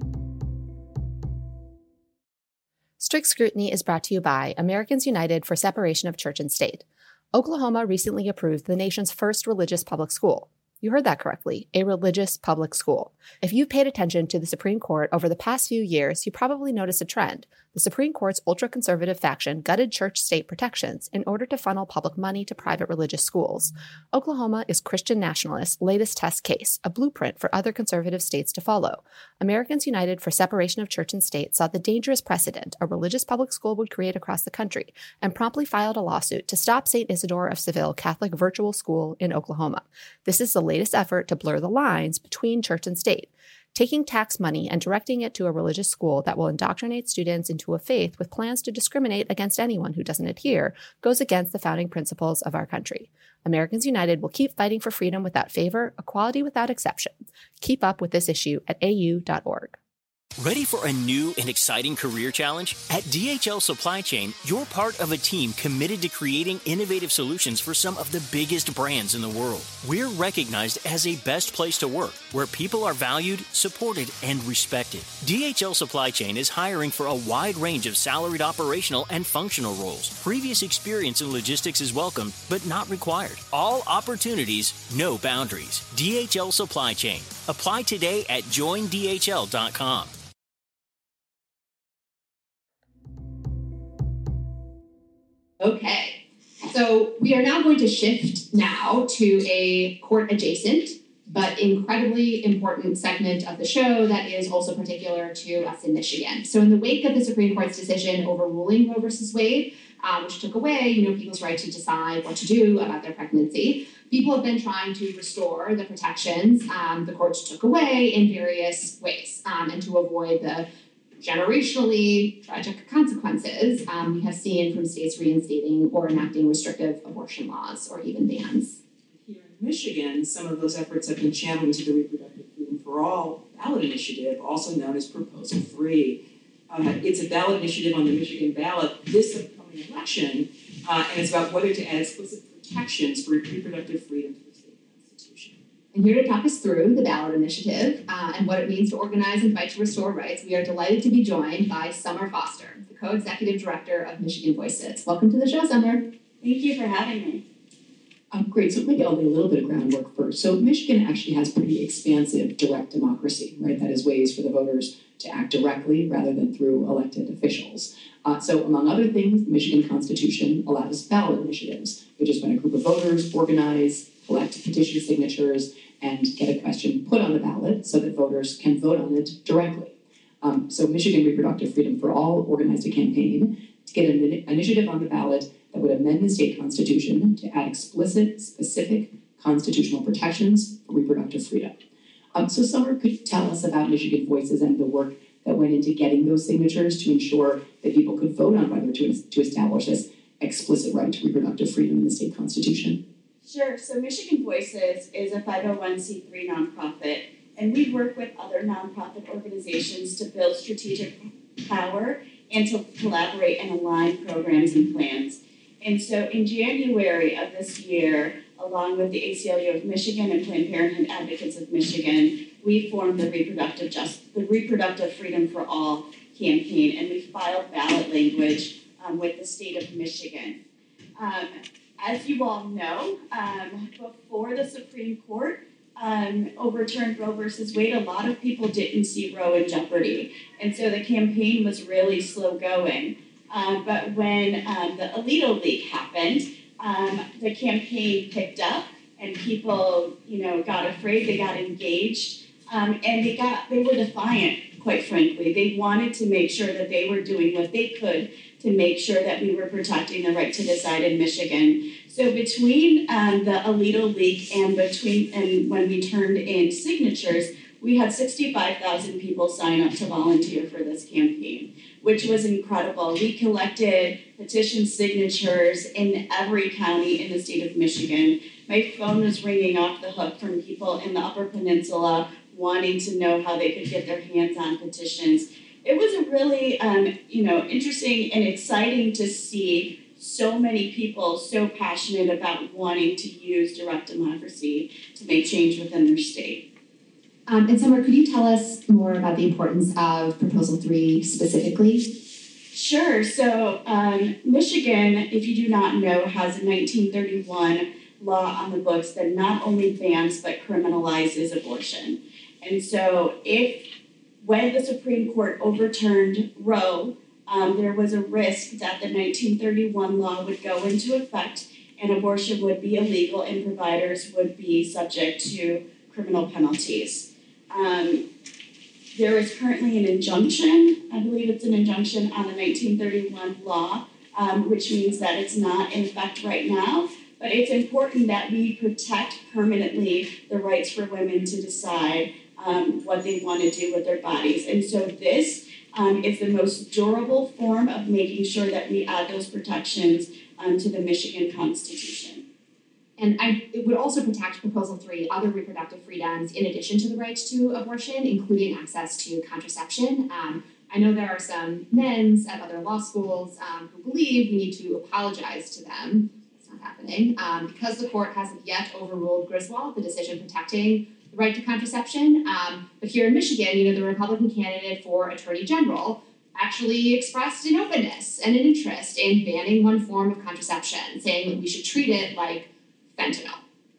[SPEAKER 4] Strict Scrutiny is brought to you by Americans United for Separation of Church and State. Oklahoma recently approved the nation's first religious public school. You heard that correctly, a religious public school. If you've paid attention to the Supreme Court over the past few years, you probably noticed a trend. The Supreme Court's ultra-conservative faction gutted church-state protections in order to funnel public money to private religious schools. Oklahoma is Christian nationalists' latest test case, a blueprint for other conservative states to follow. Americans United for Separation of Church and State saw the dangerous precedent a religious public school would create across the country and promptly filed a lawsuit to stop St. Isidore of Seville Catholic Virtual School in Oklahoma. This is the latest effort to blur the lines between church and state, taking tax money and directing it to a religious school that will indoctrinate students into a faith with plans to discriminate against anyone who doesn't adhere goes against the founding principles of our country. Americans United will keep fighting for freedom without favor, equality without exception. Keep up with this issue at au.org.
[SPEAKER 1] Ready for a new and exciting career challenge? At DHL Supply Chain, you're part of a team committed to creating innovative solutions for some of the biggest brands in the world. We're recognized as a best place to work, where people are valued, supported, and respected. DHL Supply Chain is hiring for a wide range of salaried operational and functional roles. Previous experience in logistics is welcome, but not required. All opportunities, no boundaries. DHL Supply Chain. Apply today at joindhl.com.
[SPEAKER 5] Okay, so we are now going to shift now to a court-adjacent but incredibly important segment of the show that is also particular to us in Michigan. So in the wake of the Supreme Court's decision overruling Roe versus Wade, which took away, people's right to decide what to do about their pregnancy, people have been trying to restore the protections the courts took away in various ways, and to avoid the generationally tragic consequences we have seen from states reinstating or enacting restrictive abortion laws or even bans.
[SPEAKER 7] Here in Michigan, some of those efforts have been channeled into the Reproductive Freedom for All ballot initiative, also known as Proposal 3. It's a ballot initiative on the Michigan ballot this upcoming election, and it's about whether to add explicit protections for reproductive freedom to the state constitution.
[SPEAKER 5] And here to talk us through the ballot initiative and what it means to organize and fight to restore rights, we are delighted to be joined by Summer Foster, the co-executive director of Michigan Voices. Welcome to the show, Summer.
[SPEAKER 8] Thank you for having me.
[SPEAKER 6] Great, so maybe I'll lay a little bit of groundwork first. So Michigan actually has pretty expansive direct democracy, right? That is ways for the voters to act directly rather than through elected officials. So among other things, the Michigan Constitution allows ballot initiatives, which is when a group of voters organize, collect petition signatures, and get a question put on the ballot so that voters can vote on it directly. So Michigan Reproductive Freedom for All organized a campaign to get an initiative on the ballot that would amend the state constitution to add explicit, specific constitutional protections for reproductive freedom. So Summer, could you tell us about Michigan Voices and the work that went into getting those signatures to ensure that people could vote on whether to establish this explicit right to reproductive freedom in the state constitution?
[SPEAKER 8] Sure. So Michigan Voices is a 501c3 nonprofit, and we work with other nonprofit organizations to build strategic power and to collaborate and align programs and plans. And so in January of this year, along with the ACLU of Michigan and Planned Parenthood Advocates of Michigan, we formed the Reproductive Freedom for All campaign, and we filed ballot language with the state of Michigan. As you all know, before the Supreme Court overturned Roe versus Wade, a lot of people didn't see Roe in jeopardy. And so the campaign was really slow going. But when the Alito leak happened, the campaign picked up and people, got afraid, they got engaged, and they were defiant, quite frankly. They wanted to make sure that they were doing what they could to make sure that we were protecting the right to decide in Michigan. So between the Alito leak and when we turned in signatures, we had 65,000 people sign up to volunteer for this campaign, which was incredible. We collected petition signatures in every county in the state of Michigan. My phone was ringing off the hook from people in the Upper Peninsula wanting to know how they could get their hands on petitions. It was a really, interesting and exciting to see so many people so passionate about wanting to use direct democracy to make change within their state.
[SPEAKER 5] And Summer, could you tell us more about the importance of Proposal 3 specifically?
[SPEAKER 8] Sure. So Michigan, if you do not know, has a 1931 law on the books that not only bans but criminalizes abortion. And so when the Supreme Court overturned Roe, there was a risk that the 1931 law would go into effect and abortion would be illegal and providers would be subject to criminal penalties. There is currently an injunction, I believe it's an injunction on the 1931 law, which means that it's not in effect right now, but it's important that we protect permanently the rights for women to decide what they want to do with their bodies. And so this is the most durable form of making sure that we add those protections to the Michigan Constitution.
[SPEAKER 5] And it would also protect Proposal 3 other reproductive freedoms in addition to the right to abortion, including access to contraception. I know there are some men at other law schools who believe we need to apologize to them. It's not happening. Because the court hasn't yet overruled Griswold, the decision protecting the right to contraception. But here in Michigan, the Republican candidate for Attorney General actually expressed an openness and an interest in banning one form of contraception, saying that we should treat it like fentanyl.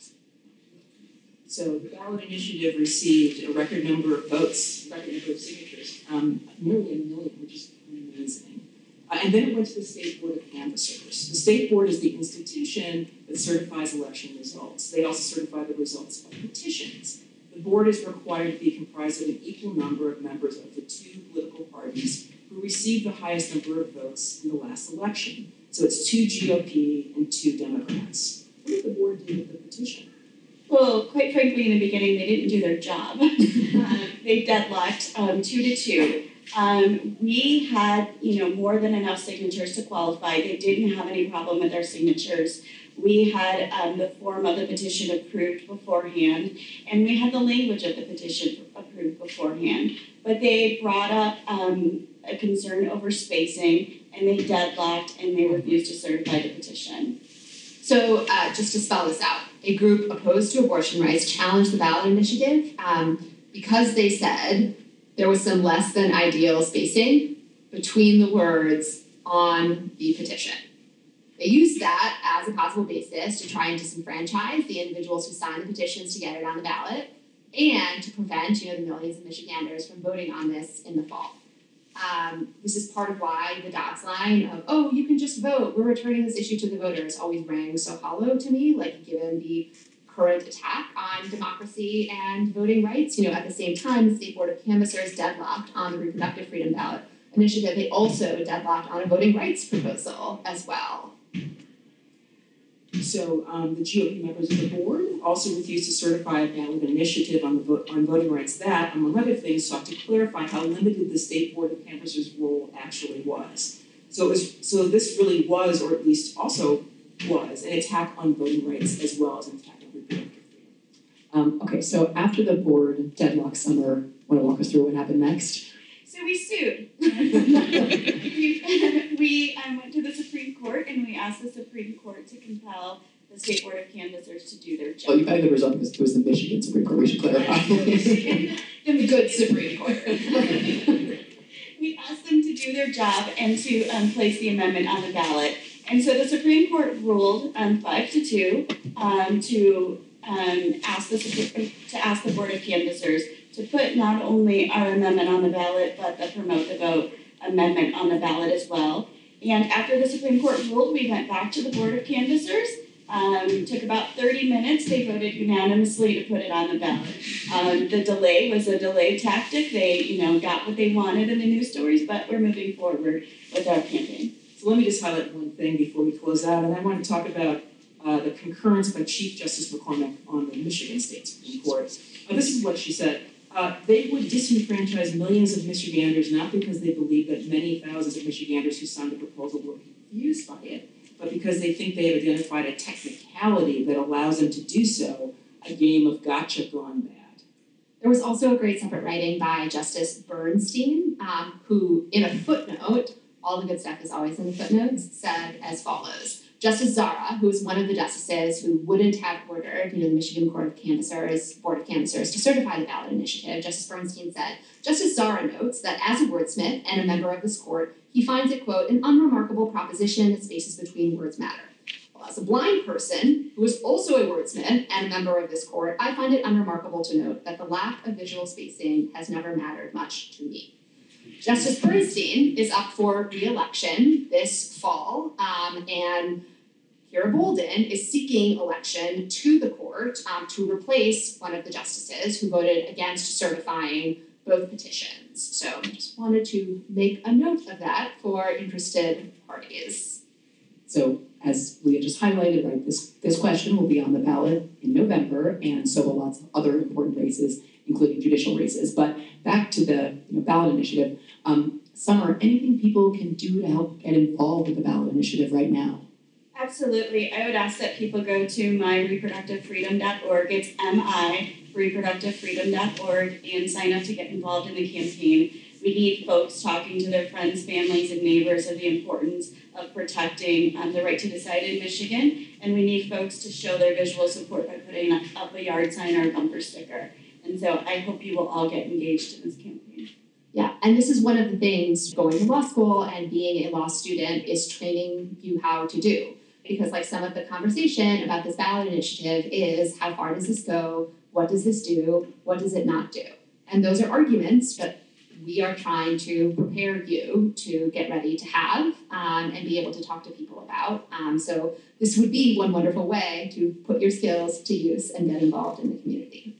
[SPEAKER 7] So the ballot initiative received a record number of votes, record number of signatures, nearly 1 million, which is amazing. And then it went to the State Board of Canvassers. The State Board is the institution that certifies election results. They also certify the results of petitions. The board is required to be comprised of an equal number of members of the two political parties who received the highest number of votes in the last election. So it's 2 GOP and 2 Democrats. What did the board do with the petition?
[SPEAKER 8] Well, quite frankly, in the beginning, they didn't do their job. They deadlocked 2-2. We had, more than enough signatures to qualify. They didn't have any problem with our signatures. We had the form of the petition approved beforehand, and we had the language of the petition approved beforehand. But they brought up a concern over spacing, and they deadlocked, and they refused to certify the petition.
[SPEAKER 5] So just to spell this out, a group opposed to abortion rights challenged the ballot initiative because they said there was some less than ideal spacing between the words on the petition. They used that as a possible basis to try and disenfranchise the individuals who signed the petitions to get it on the ballot and to prevent, the millions of Michiganders from voting on this in the fall. This is part of why the Dobbs line of, oh, you can just vote, we're returning this issue to the voters, always rang so hollow to me, like given the current attack on democracy and voting rights. At the same time, the State Board of Canvassers deadlocked on the reproductive freedom ballot initiative. They also deadlocked on a voting rights proposal as well.
[SPEAKER 7] So the GOP members of the board also refused to certify a ballot initiative on voting rights that, among other things, sought to clarify how limited the State Board of Canvassers' role actually was. So this really was, or at least also was, an attack on voting rights as well as an attack on reproductive freedom.
[SPEAKER 6] Okay, so after the board deadlocked Summer, want to walk us through what happened next?
[SPEAKER 8] So we sued. We went to the Supreme Court and we asked the Supreme Court to compel the State Board of Canvassers to do their job.
[SPEAKER 6] Oh, you got a good result because it was the Michigan Supreme Court, we should clarify.
[SPEAKER 5] The good Supreme Court.
[SPEAKER 8] We asked them to do their job and to place the amendment on the ballot. And so the Supreme Court ruled 5-2 to ask the Board of Canvassers to put not only our amendment on the ballot, but the Promote the Vote amendment on the ballot as well. And after the Supreme Court ruled, we went back to the Board of Canvassers. Took about 30 minutes. They voted unanimously to put it on the ballot. The delay was a delay tactic. They, got what they wanted in the news stories, but we're moving forward with our campaign.
[SPEAKER 7] So let me just highlight one thing before we close out, and I want to talk about the concurrence by Chief Justice McCormick on the Michigan State Supreme Court. This is what she said. They would disenfranchise millions of Michiganders not because they believe that many thousands of Michiganders who signed the proposal were confused by it, but because they think they have identified a technicality that allows them to do so, a game of gotcha gone bad.
[SPEAKER 5] There was also a great separate writing by Justice Bernstein, who, in a footnote, all the good stuff is always in the footnotes, said as follows. Justice Zara, who was one of the justices who wouldn't have ordered, the Michigan Board of Canvassers to certify the ballot initiative, Justice Bernstein said, Justice Zara notes that as a wordsmith and a member of this court, he finds it, quote, an unremarkable proposition that spaces between words matter. Well, as a blind person, who is also a wordsmith and a member of this court, I find it unremarkable to note that the lack of visual spacing has never mattered much to me. Justice Bernstein is up for re-election this fall, and Kira Bolden is seeking election to the court to replace one of the justices who voted against certifying both petitions. So I just wanted to make a note of that for interested parties.
[SPEAKER 6] So as Leah just highlighted, right, this question will be on the ballot in November, and so will lots of other important races, including judicial races. But back to the ballot initiative, Summer, anything people can do to help get involved with the ballot initiative right now?
[SPEAKER 8] Absolutely. I would ask that people go to myreproductivefreedom.org. It's reproductivefreedom.org and sign up to get involved in the campaign. We need folks talking to their friends, families, and neighbors of the importance of protecting the right to decide in Michigan. And we need folks to show their visual support by putting up a yard sign or a bumper sticker. And so I hope you will all get engaged in this campaign.
[SPEAKER 5] Yeah, and this is one of the things going to law school and being a law student is training you how to do. Because like some of the conversation about this ballot initiative is how far does this go? What does this do? What does it not do? And those are arguments that we are trying to prepare you to get ready to have and be able to talk to people about. So this would be one wonderful way to put your skills to use and get involved in the community.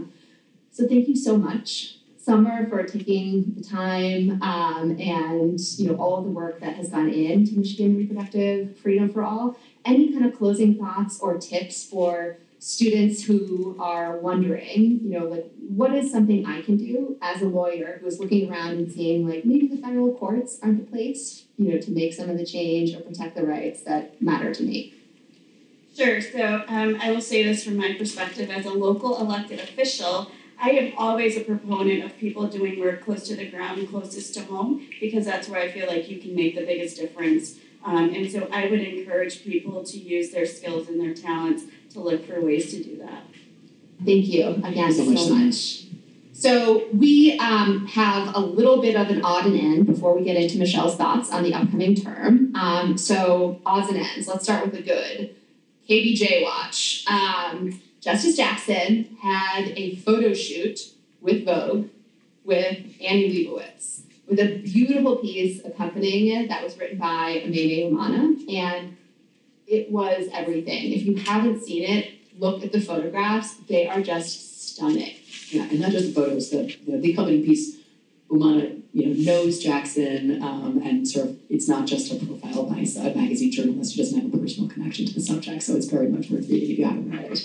[SPEAKER 5] So thank you so much, Summer, for taking the time and all of the work that has gone into Michigan Reproductive Freedom for All. Any kind of closing thoughts or tips for students who are wondering, what is something I can do as a lawyer who is looking around and seeing maybe the federal courts aren't the place, to make some of the change or protect the rights that matter to me?
[SPEAKER 8] Sure. So I will say this from my perspective as a local elected official. I am always a proponent of people doing work close to the ground and closest to home because that's where I feel like you can make the biggest difference. And so I would encourage people to use their skills and their talents to look for ways to do that.
[SPEAKER 5] Thank you again so much. So we have a little bit of an odd and end before we get into Michelle's thoughts on the upcoming term. So odds and ends. Let's start with the good. KBJ watch. Justice Jackson had a photo shoot with Vogue with Annie Leibovitz with a beautiful piece accompanying it that was written by Amene Umana, and it was everything. If you haven't seen it, look at the photographs. They are just stunning.
[SPEAKER 6] Yeah, and not just the photos, the accompanying piece, Umana, knows Jackson, and sort of, it's not just a profile by a magazine journalist who doesn't have a personal connection to the subject, so it's very much worth reading if you haven't read it.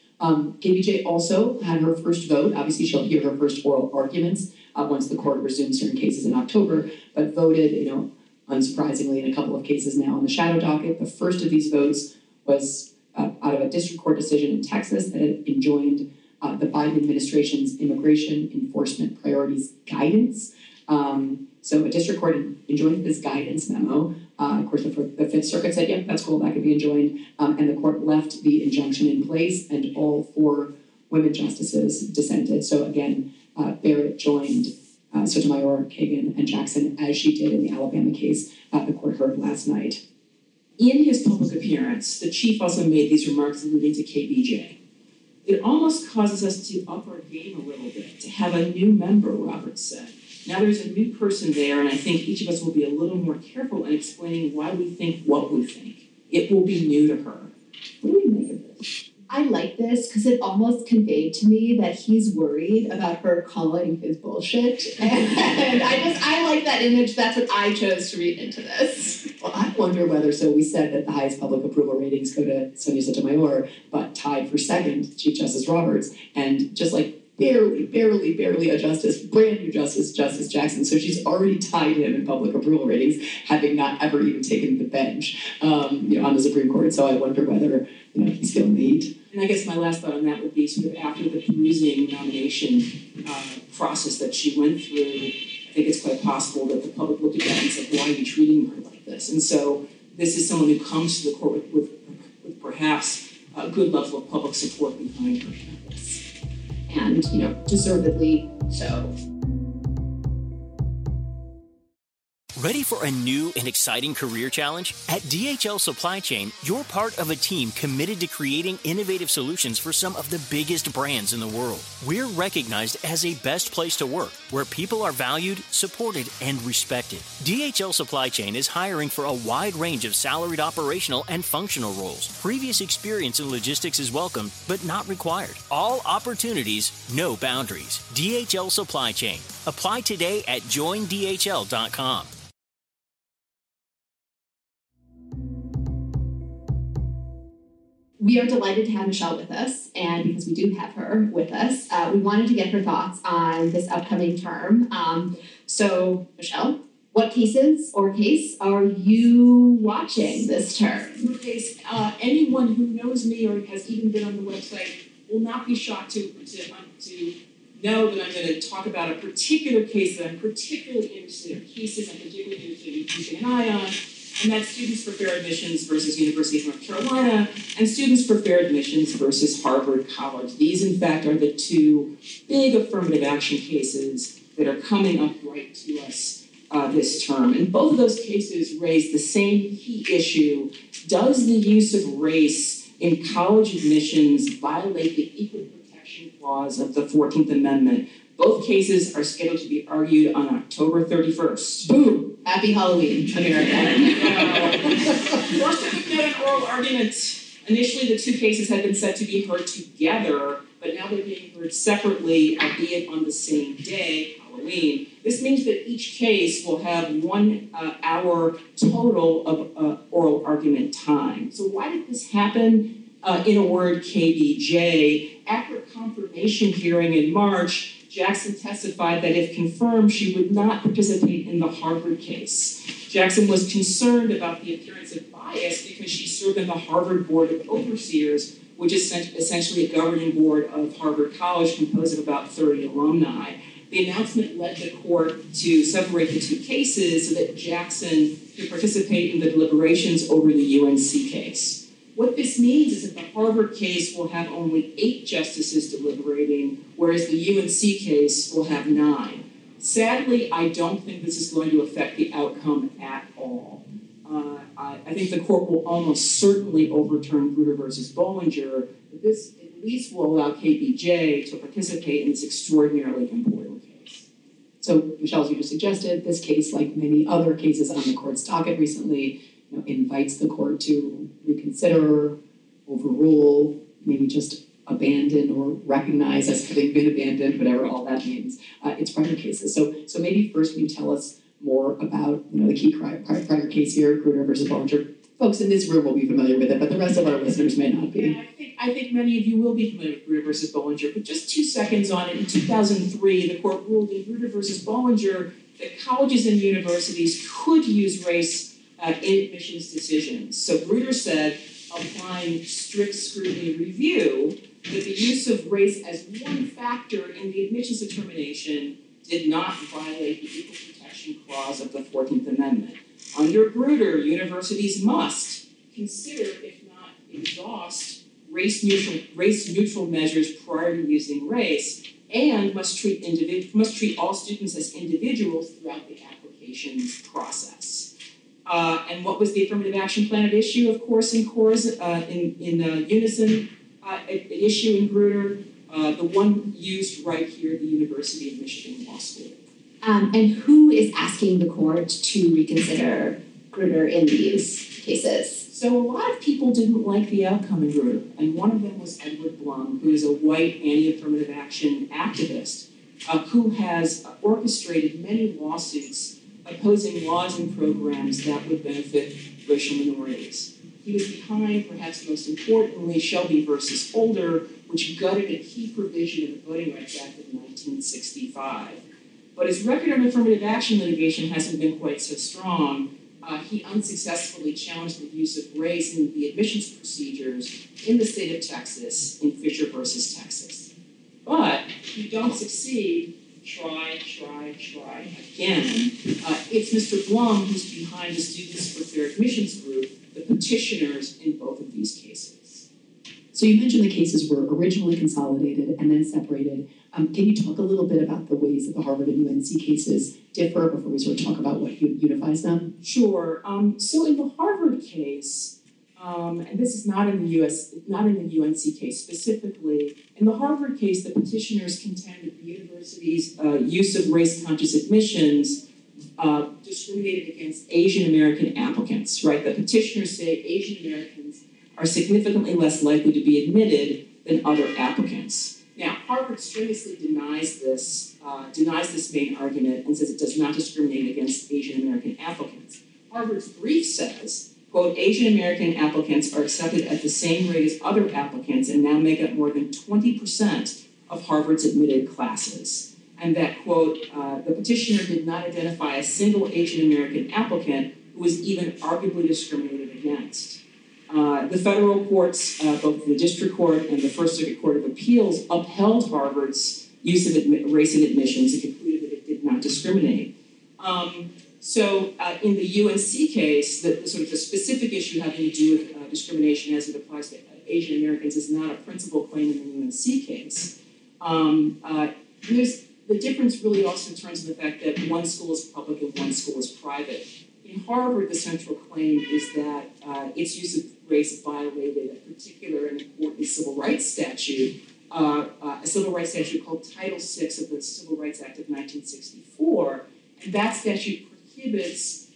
[SPEAKER 6] KBJ also had her first vote. Obviously, she'll hear her first oral arguments once the court resumes certain cases in October, but voted, unsurprisingly, in a couple of cases now on the shadow docket. The first of these votes was out of a district court decision in Texas that had enjoined the Biden administration's immigration enforcement priorities guidance. So a district court enjoined this guidance memo. Of course, the Fifth Circuit said, yep, that's cool, that could be enjoined. And the court left the injunction in place, and all 4 women justices dissented. So again, Barrett joined Sotomayor, Kagan, and Jackson, as she did in the Alabama case the court heard last night.
[SPEAKER 7] In his public appearance, the chief also made these remarks alluding to KBJ. It almost causes us to up our game a little bit, to have a new member, Roberts said. Now there's a new person there, and I think each of us will be a little more careful in explaining why we think what we think. It will be new to her. What do we make of this?
[SPEAKER 5] I like this because it almost conveyed to me that he's worried about her calling his bullshit. And I like that image. That's what I chose to read into this.
[SPEAKER 6] Well, I wonder whether, so we said that the highest public approval ratings go to Sonia Sotomayor, but tied for second, Chief Justice Roberts, and just barely a justice, brand new Justice Jackson. So she's already tied him in public approval ratings, having not ever even taken the bench, on the Supreme Court. So I wonder whether, he's feeling the heat.
[SPEAKER 7] And I guess my last thought on that would be sort of after the bruising nomination process that she went through, I think it's quite possible that the public looked at that and said, why are you treating her like this? And so this is someone who comes to the court with perhaps a good level of public support behind her.
[SPEAKER 5] And, deservedly so.
[SPEAKER 1] Ready for a new and exciting career challenge? At DHL Supply Chain, you're part of a team committed to creating innovative solutions for some of the biggest brands in the world. We're recognized as a best place to work, where people are valued, supported, and respected. DHL Supply Chain is hiring for a wide range of salaried operational and functional roles. Previous experience in logistics is welcome, but not required. All opportunities, no boundaries. DHL Supply Chain. Apply today at joindhl.com.
[SPEAKER 5] We are delighted to have Michelle with us, and because we do have her with us, we wanted to get her thoughts on this upcoming term. So, Michelle, What cases or case are you watching this term?
[SPEAKER 7] Case, anyone who knows me or has even been on the website will not be shocked to know that I'm going to talk about a particular case that I'm particularly interested in, cases I'm particularly interested in keeping an eye on, and that's Students for Fair Admissions versus University of North Carolina and Students for Fair Admissions versus Harvard College. These, in fact, are the two big affirmative action cases that are coming up right to us this term. And both of those cases raise the same key issue. Does the use of race in college admissions violate the Equal Protection Clause of the 14th Amendment? Both cases are scheduled to be argued on October 31st.
[SPEAKER 5] Boom! Happy Halloween, America.
[SPEAKER 7] First, we've got an oral argument. Initially, the two cases had been set to be heard together, but now they're being heard separately, albeit on the same day, Halloween. This means that each case will have 1 hour total of oral argument time. So why did this happen? In a word, KBJ. After a confirmation hearing in March, Jackson testified that if confirmed, she would not participate in the Harvard case. Jackson was concerned about the appearance of bias because she served on the Harvard Board of Overseers, which is essentially a governing board of Harvard College composed of about 30 alumni. The announcement led the court to separate the two cases so that Jackson could participate in the deliberations over the UNC case. What this means is that the Harvard case will have only 8 justices deliberating, whereas the UNC case will have 9. Sadly, I don't think this is going to affect the outcome at all. I think the court will almost certainly overturn Grutter versus Bollinger, but this at least will allow KBJ to participate in this extraordinarily important case.
[SPEAKER 6] So, Michelle, as you just suggested, this case, like many other cases on the court's docket recently, invites the court to reconsider, overrule, maybe just abandon or recognize as having been abandoned, whatever all that means, its prior cases. So maybe first can you tell us more about the key prior case here, Grutter versus Bollinger? Folks in this room will be familiar with it, but the rest of our listeners may not be.
[SPEAKER 7] Yeah, I think many of you will be familiar with Grutter versus Bollinger, but just 2 seconds on it. In 2003, the court ruled in Grutter versus Bollinger that colleges and universities could use race in admissions decisions. So Grutter said, applying strict scrutiny review, that the use of race as one factor in the admissions determination did not violate the Equal Protection Clause of the 14th Amendment. Under Grutter, universities must consider, if not exhaust, race-neutral measures prior to using race, and must treat all students as individuals throughout the application process. And what was the affirmative action plan at issue, of course, in Unison, at issue in Grutter, the one used right here at the University of Michigan Law School.
[SPEAKER 5] And who is asking the court to reconsider Grutter in these cases?
[SPEAKER 7] So a lot of people didn't like the outcome in Grutter, and one of them was Edward Blum, who is a white anti-affirmative action activist who has orchestrated many lawsuits opposing laws and programs that would benefit racial minorities. He was behind, perhaps most importantly, Shelby versus Holder, which gutted a key provision of the Voting Rights Act of 1965. But his record on affirmative action litigation hasn't been quite so strong. He unsuccessfully challenged the use of race in the admissions procedures in the state of Texas in Fisher versus Texas. But if you don't succeed, try again. It's Mr. Blum who's behind the Students for Fair Admissions group, the petitioners in both of these cases.
[SPEAKER 6] So you mentioned the cases were originally consolidated and then separated. Can you talk a little bit about the ways that the Harvard and UNC cases differ before we sort of talk about what unifies them?
[SPEAKER 7] Sure. So in the Harvard case, and this is not in the UNC case specifically, in the Harvard case, the petitioners contend that the university's use of race-conscious admissions discriminated against Asian American applicants, right? The petitioners say Asian Americans are significantly less likely to be admitted than other applicants. Now, Harvard strenuously denies this main argument and says it does not discriminate against Asian American applicants. Harvard's brief says, quote, Asian American applicants are accepted at the same rate as other applicants and now make up more than 20% of Harvard's admitted classes. and that, quote, the petitioner did not identify a single Asian American applicant who was even arguably discriminated against. The federal courts, both the District Court and the First Circuit Court of Appeals, upheld Harvard's use of race in admissions and concluded that it did not discriminate. So in the UNC case, the sort of the specific issue having to do with discrimination as it applies to Asian Americans is not a principal claim in the UNC case. The difference really also turns to the fact that one school is public and one school is private. In Harvard, the central claim is that its use of race violated a particular and important civil rights statute, a civil rights statute called Title VI of the Civil Rights Act of 1964. And that statute prohibits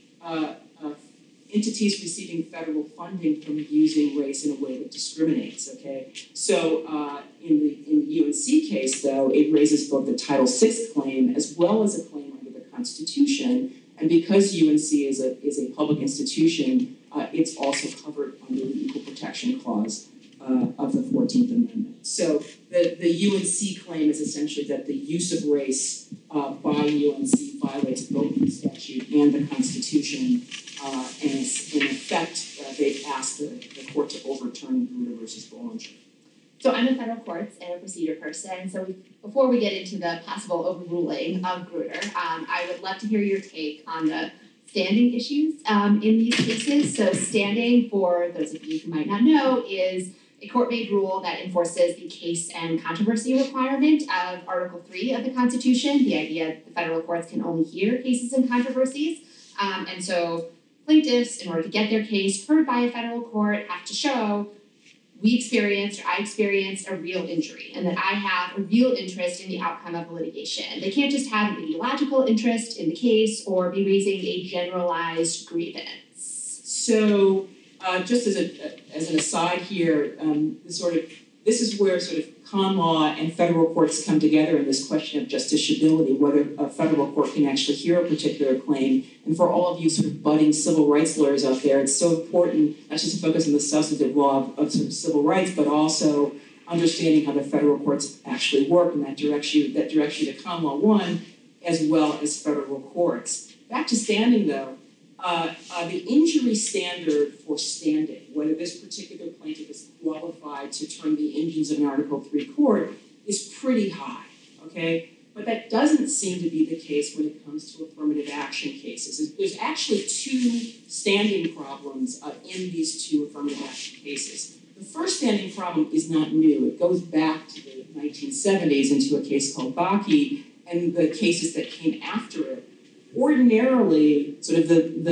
[SPEAKER 7] entities receiving federal funding from using race in a way that discriminates, okay? So in the UNC case, though, it raises both the Title VI claim as well as a claim under the Constitution. And because UNC is a public institution, it's also covered under the Equal Protection Clause of the 14th Amendment. So the UNC claim is essentially that the use of race by UNC violates both the statute and the Constitution, and in effect, they've asked the court to overturn Grutter versus Bollinger.
[SPEAKER 5] So I'm a federal courts and a procedure person, so before we get into the possible overruling of Grutter, I would love to hear your take on the standing issues in these cases. So standing, for those of you who might not know, is a court-made rule that enforces the case and controversy requirement of Article 3 of the Constitution, the idea that the federal courts can only hear cases and controversies. And so plaintiffs, in order to get their case heard by a federal court, have to show I experienced a real injury and that I have a real interest in the outcome of the litigation. They can't just have an ideological interest in the case or be raising a generalized grievance.
[SPEAKER 7] So just as an aside here, this is where sort of common law and federal courts come together in this question of justiciability, whether a federal court can actually hear a particular claim. And for all of you sort of budding civil rights lawyers out there, it's so important not just to focus on the substantive law of sort of civil rights, but also understanding how the federal courts actually work, and that directs you to common law 1 as well as federal courts. Back to standing, though. The injury standard for standing, whether this particular plaintiff is qualified to turn the engines of an Article 3 court, is pretty high, okay? But that doesn't seem to be the case when it comes to affirmative action cases. There's actually two standing problems in these two affirmative action cases. The first standing problem is not new. It goes back to the 1970s into a case called Bakke and the cases that came after it. Ordinarily, sort of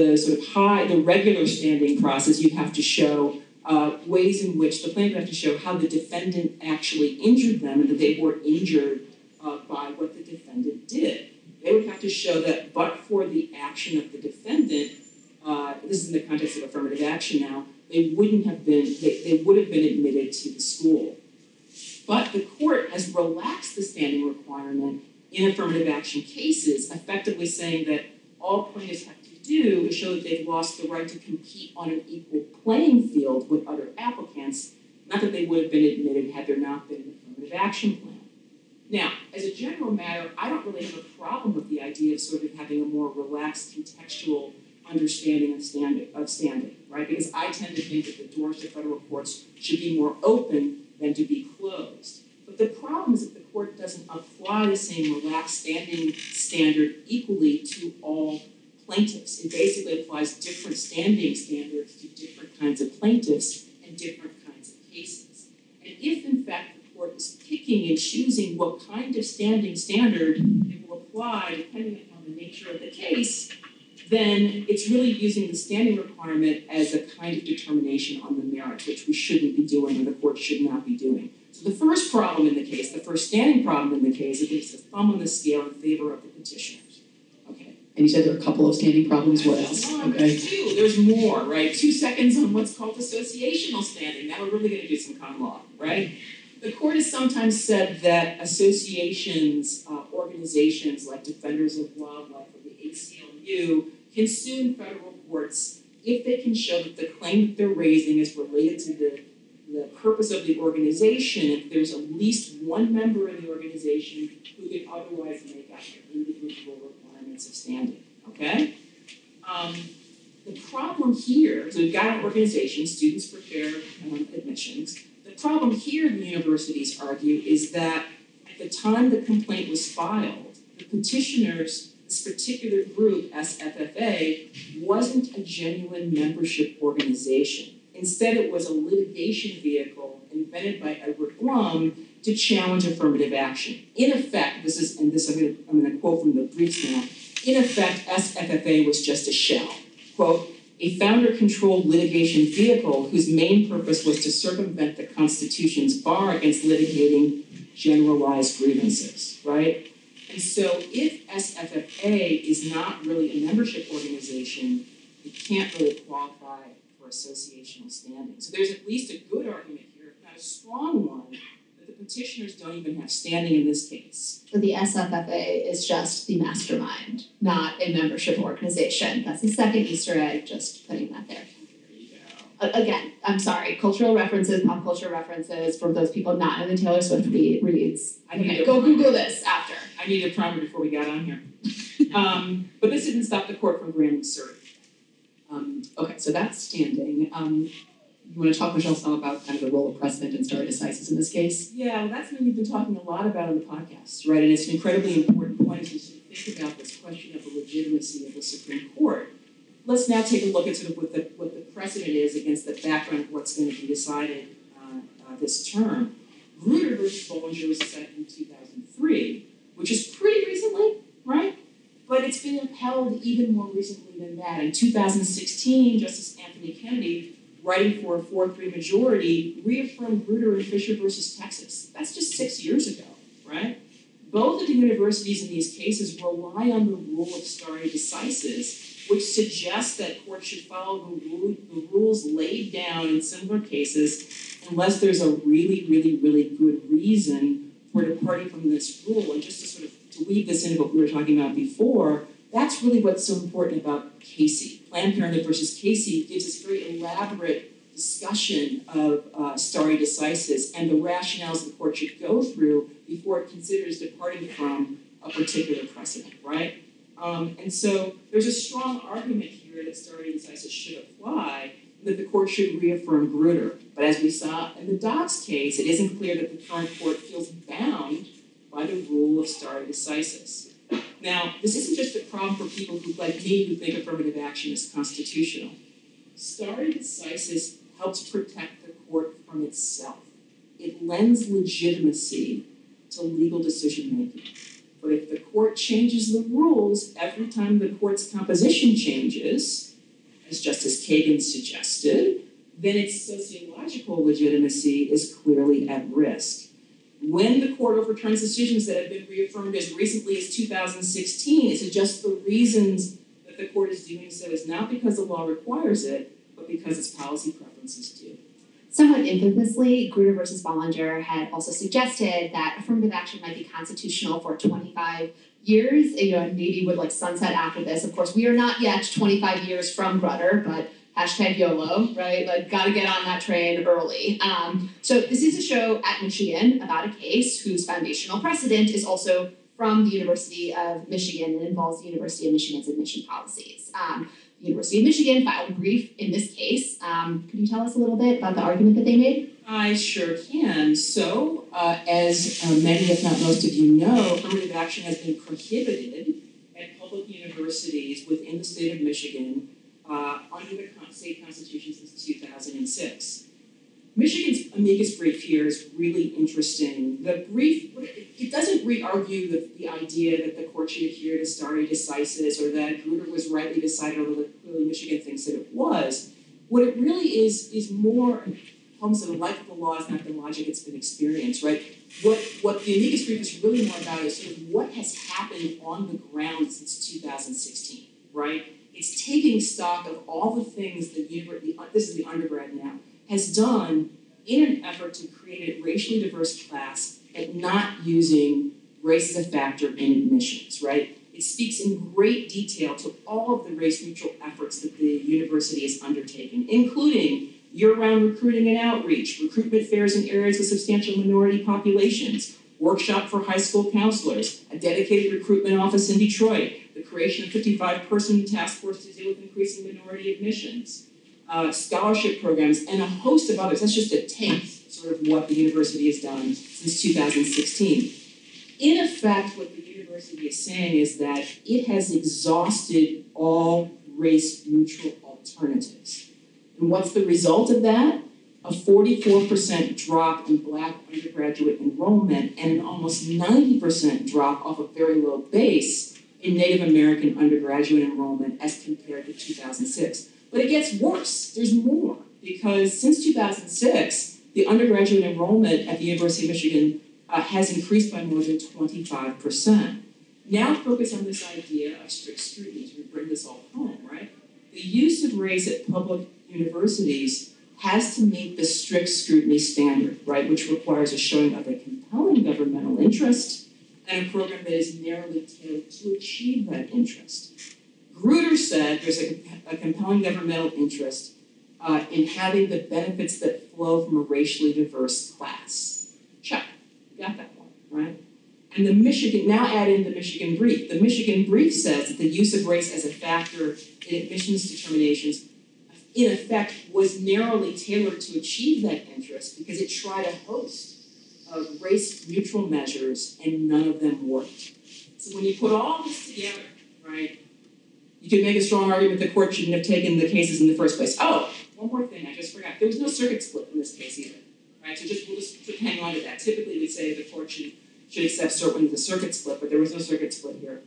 [SPEAKER 7] the regular standing process, you have to show ways in which the plaintiff has to show how the defendant actually injured them and that they were injured by what the defendant did. They would have to show that, but for the action of the defendant, this is in the context of affirmative action now, they would have been admitted to the school. But the court has relaxed the standing requirement in affirmative action cases, effectively saying that all plaintiffs have to do is show that they've lost the right to compete on an equal playing field with other applicants, not that they would have been admitted had there not been an affirmative action plan. Now, as a general matter, I don't really have a problem with the idea of sort of having a more relaxed contextual understanding of standing, right? Because I tend to think that the doors to federal courts should be more open than to be closed. But the problem is that the court doesn't apply the same relaxed standing standard equally to all plaintiffs. It basically applies different standing standards to different kinds of plaintiffs and different kinds of cases. And if, in fact, the court is picking and choosing what kind of standing standard it will apply depending upon the nature of the case, then it's really using the standing requirement as a kind of determination on the merits, which we shouldn't be doing or the court should not be doing. So the first problem in the case, the first standing problem in the case, is it's a thumb on the scale in favor of the petitioners. Okay.
[SPEAKER 6] And you said there are a couple of standing problems. What else?
[SPEAKER 7] Okay. There's more, right? 2 seconds on what's called associational standing. Now we're really going to do some common law, right? The court has sometimes said that associations, organizations like Defenders of Wildlife or the ACLU can sue in federal courts if they can show that the claim that they're raising is related to the the purpose of the organization if there's at least one member in the organization who could otherwise make up the individual requirements of standing, okay? The problem here, so we've got an organization, Students Prepare Admissions. The problem here, the universities argue, is that at the time the complaint was filed, the petitioners, this particular group, SFFA, wasn't a genuine membership organization. Instead, it was a litigation vehicle invented by Edward Blum to challenge affirmative action. In effect, I'm going to quote from the briefs now. In effect, SFFA was just a shell. Quote, a founder-controlled litigation vehicle whose main purpose was to circumvent the Constitution's bar against litigating generalized grievances, right? And so if SFFA is not really a membership organization, it can't really qualify for associational standing. So there's at least a good argument here, if not a strong one, that the petitioners don't even have standing in this case.
[SPEAKER 5] So the SFFA is just the mastermind, not a membership organization. That's the second Easter egg, just putting that there.
[SPEAKER 7] There you go.
[SPEAKER 5] Again, I'm sorry, cultural references, pop culture references, for those people not in the Taylor Swift reads. Go Google this after.
[SPEAKER 7] I needed a primer before we got on here. But this didn't stop the court from granting cert.
[SPEAKER 6] Okay, so that's standing. You want to talk, Michelle, some about kind of the role of precedent and stare decisis in this case?
[SPEAKER 7] Yeah, well, that's something we've been talking a lot about on the podcast, right? And it's an incredibly important point as we sort of think about this question of the legitimacy of the Supreme Court. Let's now take a look at sort of what the precedent is against the background of what's going to be decided this term. Grutter versus Bollinger was decided in 2003, which is pretty recently, right? But it's been upheld even more recently than that. In 2016, Justice Anthony Kennedy, writing for a 4-3 majority, reaffirmed Grutter and Fisher versus Texas. That's just 6 years ago, right? Both of the universities in these cases rely on the rule of stare decisis, which suggests that courts should follow the rules laid down in similar cases unless there's a really, really, really good reason for departing from this rule. And just to sort of to weave this into what we were talking about before, that's really what's so important about Casey. Planned Parenthood versus Casey gives this very elaborate discussion of stare decisis and the rationales the court should go through before it considers departing from a particular precedent, right? And so there's a strong argument here that stare decisis should apply, that the court should reaffirm Grutter. But as we saw in the Dobbs case, it isn't clear that the current court feels bound by the rule of stare decisis. Now, this isn't just a problem for people who, like me, who think affirmative action is constitutional. Stare decisis helps protect the court from itself. It lends legitimacy to legal decision-making. But if the court changes the rules every time the court's composition changes, as Justice Kagan suggested, then its sociological legitimacy is clearly at risk. When the court overturns decisions that have been reaffirmed as recently as 2016, it suggests the reasons that the court is doing so is not because the law requires it, but because its policy preferences do.
[SPEAKER 5] Somewhat infamously, Grutter versus Bollinger had also suggested that affirmative action might be constitutional for 25 years, and maybe would like sunset after this. Of course, we are not yet 25 years from Grutter, but hashtag YOLO, right? Like, gotta get on that train early. So this is a show at Michigan about a case whose foundational precedent is also from the University of Michigan and involves the University of Michigan's admission policies. The University of Michigan filed a brief in this case. Could you tell us a little bit about the argument that they made?
[SPEAKER 7] I sure can. So, as many, if not most of you know, affirmative action has been prohibited at public universities within the state of Michigan under the state constitution since 2006. Michigan's amicus brief here is really interesting. The brief, it doesn't re-argue the idea that the court should adhere to stare decisis or that Grutter was rightly decided, although clearly Michigan thinks that it was. What it really is more comes to the life of the law is not the logic it's been experienced, right? What the amicus brief is really more about is sort of what has happened on the ground since 2016, right? It's taking stock of all the things that this is the undergrad now, has done in an effort to create a racially diverse class and not using race as a factor in admissions, right? It speaks in great detail to all of the race-neutral efforts that the university has undertaken, including year-round recruiting and outreach, recruitment fairs in areas with substantial minority populations, workshop for high school counselors, a dedicated recruitment office in Detroit, the creation of 55-person task force to deal with increasing minority admissions, scholarship programs, and a host of others. That's just a taste, sort of what the university has done since 2016. In effect, what the university is saying is that it has exhausted all race-neutral alternatives. And what's the result of that? A 44% drop in Black undergraduate enrollment and an almost 90% drop off a very low base in Native American undergraduate enrollment as compared to 2006. But it gets worse. There's more, because since 2006, the undergraduate enrollment at the University of Michigan has increased by more than 25%. Now focus on this idea of strict scrutiny to bring this all home, right? The use of race at public universities has to meet the strict scrutiny standard, right, which requires a showing of a compelling governmental interest and a program that is narrowly tailored to achieve that interest. Grutter said there's a compelling governmental interest in having the benefits that flow from a racially diverse class. Check. You got that one, right? And the Michigan, now add in the Michigan Brief. The Michigan Brief says that the use of race as a factor in admissions determinations, in effect, was narrowly tailored to achieve that interest because it tried a host of race-neutral measures and none of them worked. So when you put all this together, right, you could make a strong argument the court shouldn't have taken the cases in the first place. Oh, one more thing I just forgot. There was no circuit split in this case either, right? So we'll just hang on to that. Typically, we say the court should accept cert when there's a circuit split, but there was no circuit split here.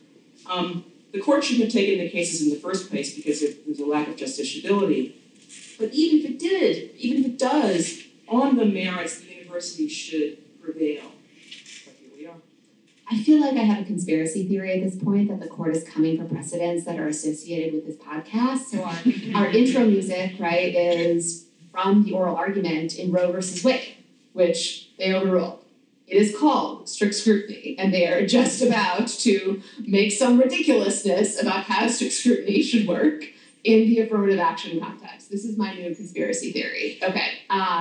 [SPEAKER 7] The court shouldn't have taken the cases in the first place because there's a lack of justiciability. But even if it did, even if it does, on the merits, the university should prevail. But here we are.
[SPEAKER 5] I feel like I have a conspiracy theory at this point that the court is coming for precedents that are associated with this podcast. So our intro music, right, is from the oral argument in Roe versus Wade, which they overruled. It is called strict scrutiny, and they are just about to make some ridiculousness about how strict scrutiny should work in the affirmative action context. This is my new conspiracy theory. Okay,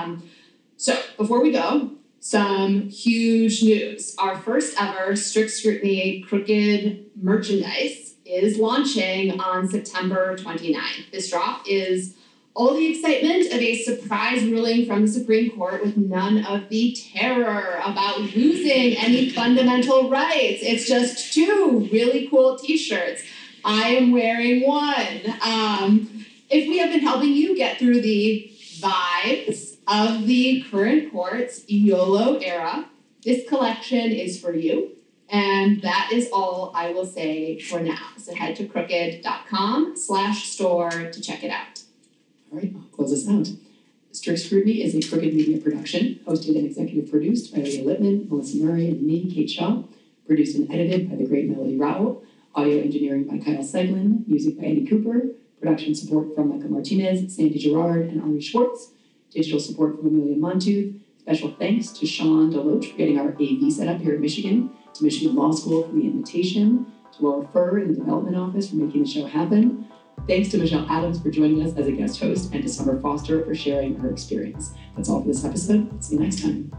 [SPEAKER 5] so before we go, some huge news. Our first ever strict scrutiny crooked merchandise is launching on September 29th. This drop is all the excitement of a surprise ruling from the Supreme Court with none of the terror about losing any fundamental rights. It's just two really cool t-shirts. I am wearing one. If we have been helping you get through the vibes of the current court's YOLO era, this collection is for you. And that is all I will say for now. So head to crooked.com/store to check it out.
[SPEAKER 6] All right, I'll close this out. Strict Scrutiny is a Crooked Media production, hosted and executive produced by Leah Lippman, Melissa Murray, and me, Kate Shaw. Produced and edited by the great Melody Rao. Audio engineering by Kyle Seglin. Music by Eddie Cooper. Production support from Michael Martinez, Sandy Gerard, and Ari Schwartz. Digital support from Amelia Montooth. Special thanks to Sean Deloach for getting our AV set up here in Michigan, to Michigan Law School for the invitation, to Laura Furr in the development office for making the show happen. Thanks to Michelle Adams for joining us as a guest host, and to Summer Foster for sharing her experience. That's all for this episode. See you next time.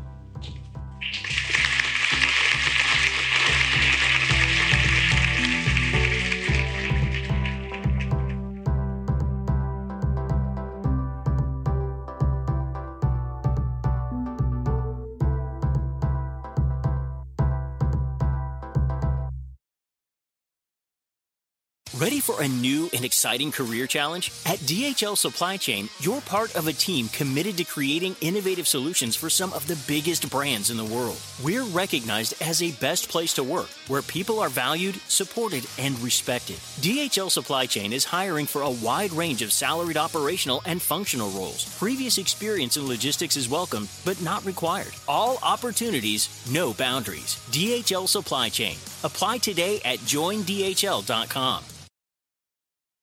[SPEAKER 1] Ready for a new and exciting career challenge? At DHL Supply Chain, you're part of a team committed to creating innovative solutions for some of the biggest brands in the world. We're recognized as a best place to work, where people are valued, supported, and respected. DHL Supply Chain is hiring for a wide range of salaried operational and functional roles. Previous experience in logistics is welcome, but not required. All opportunities, no boundaries. DHL Supply Chain. Apply today at joindhl.com.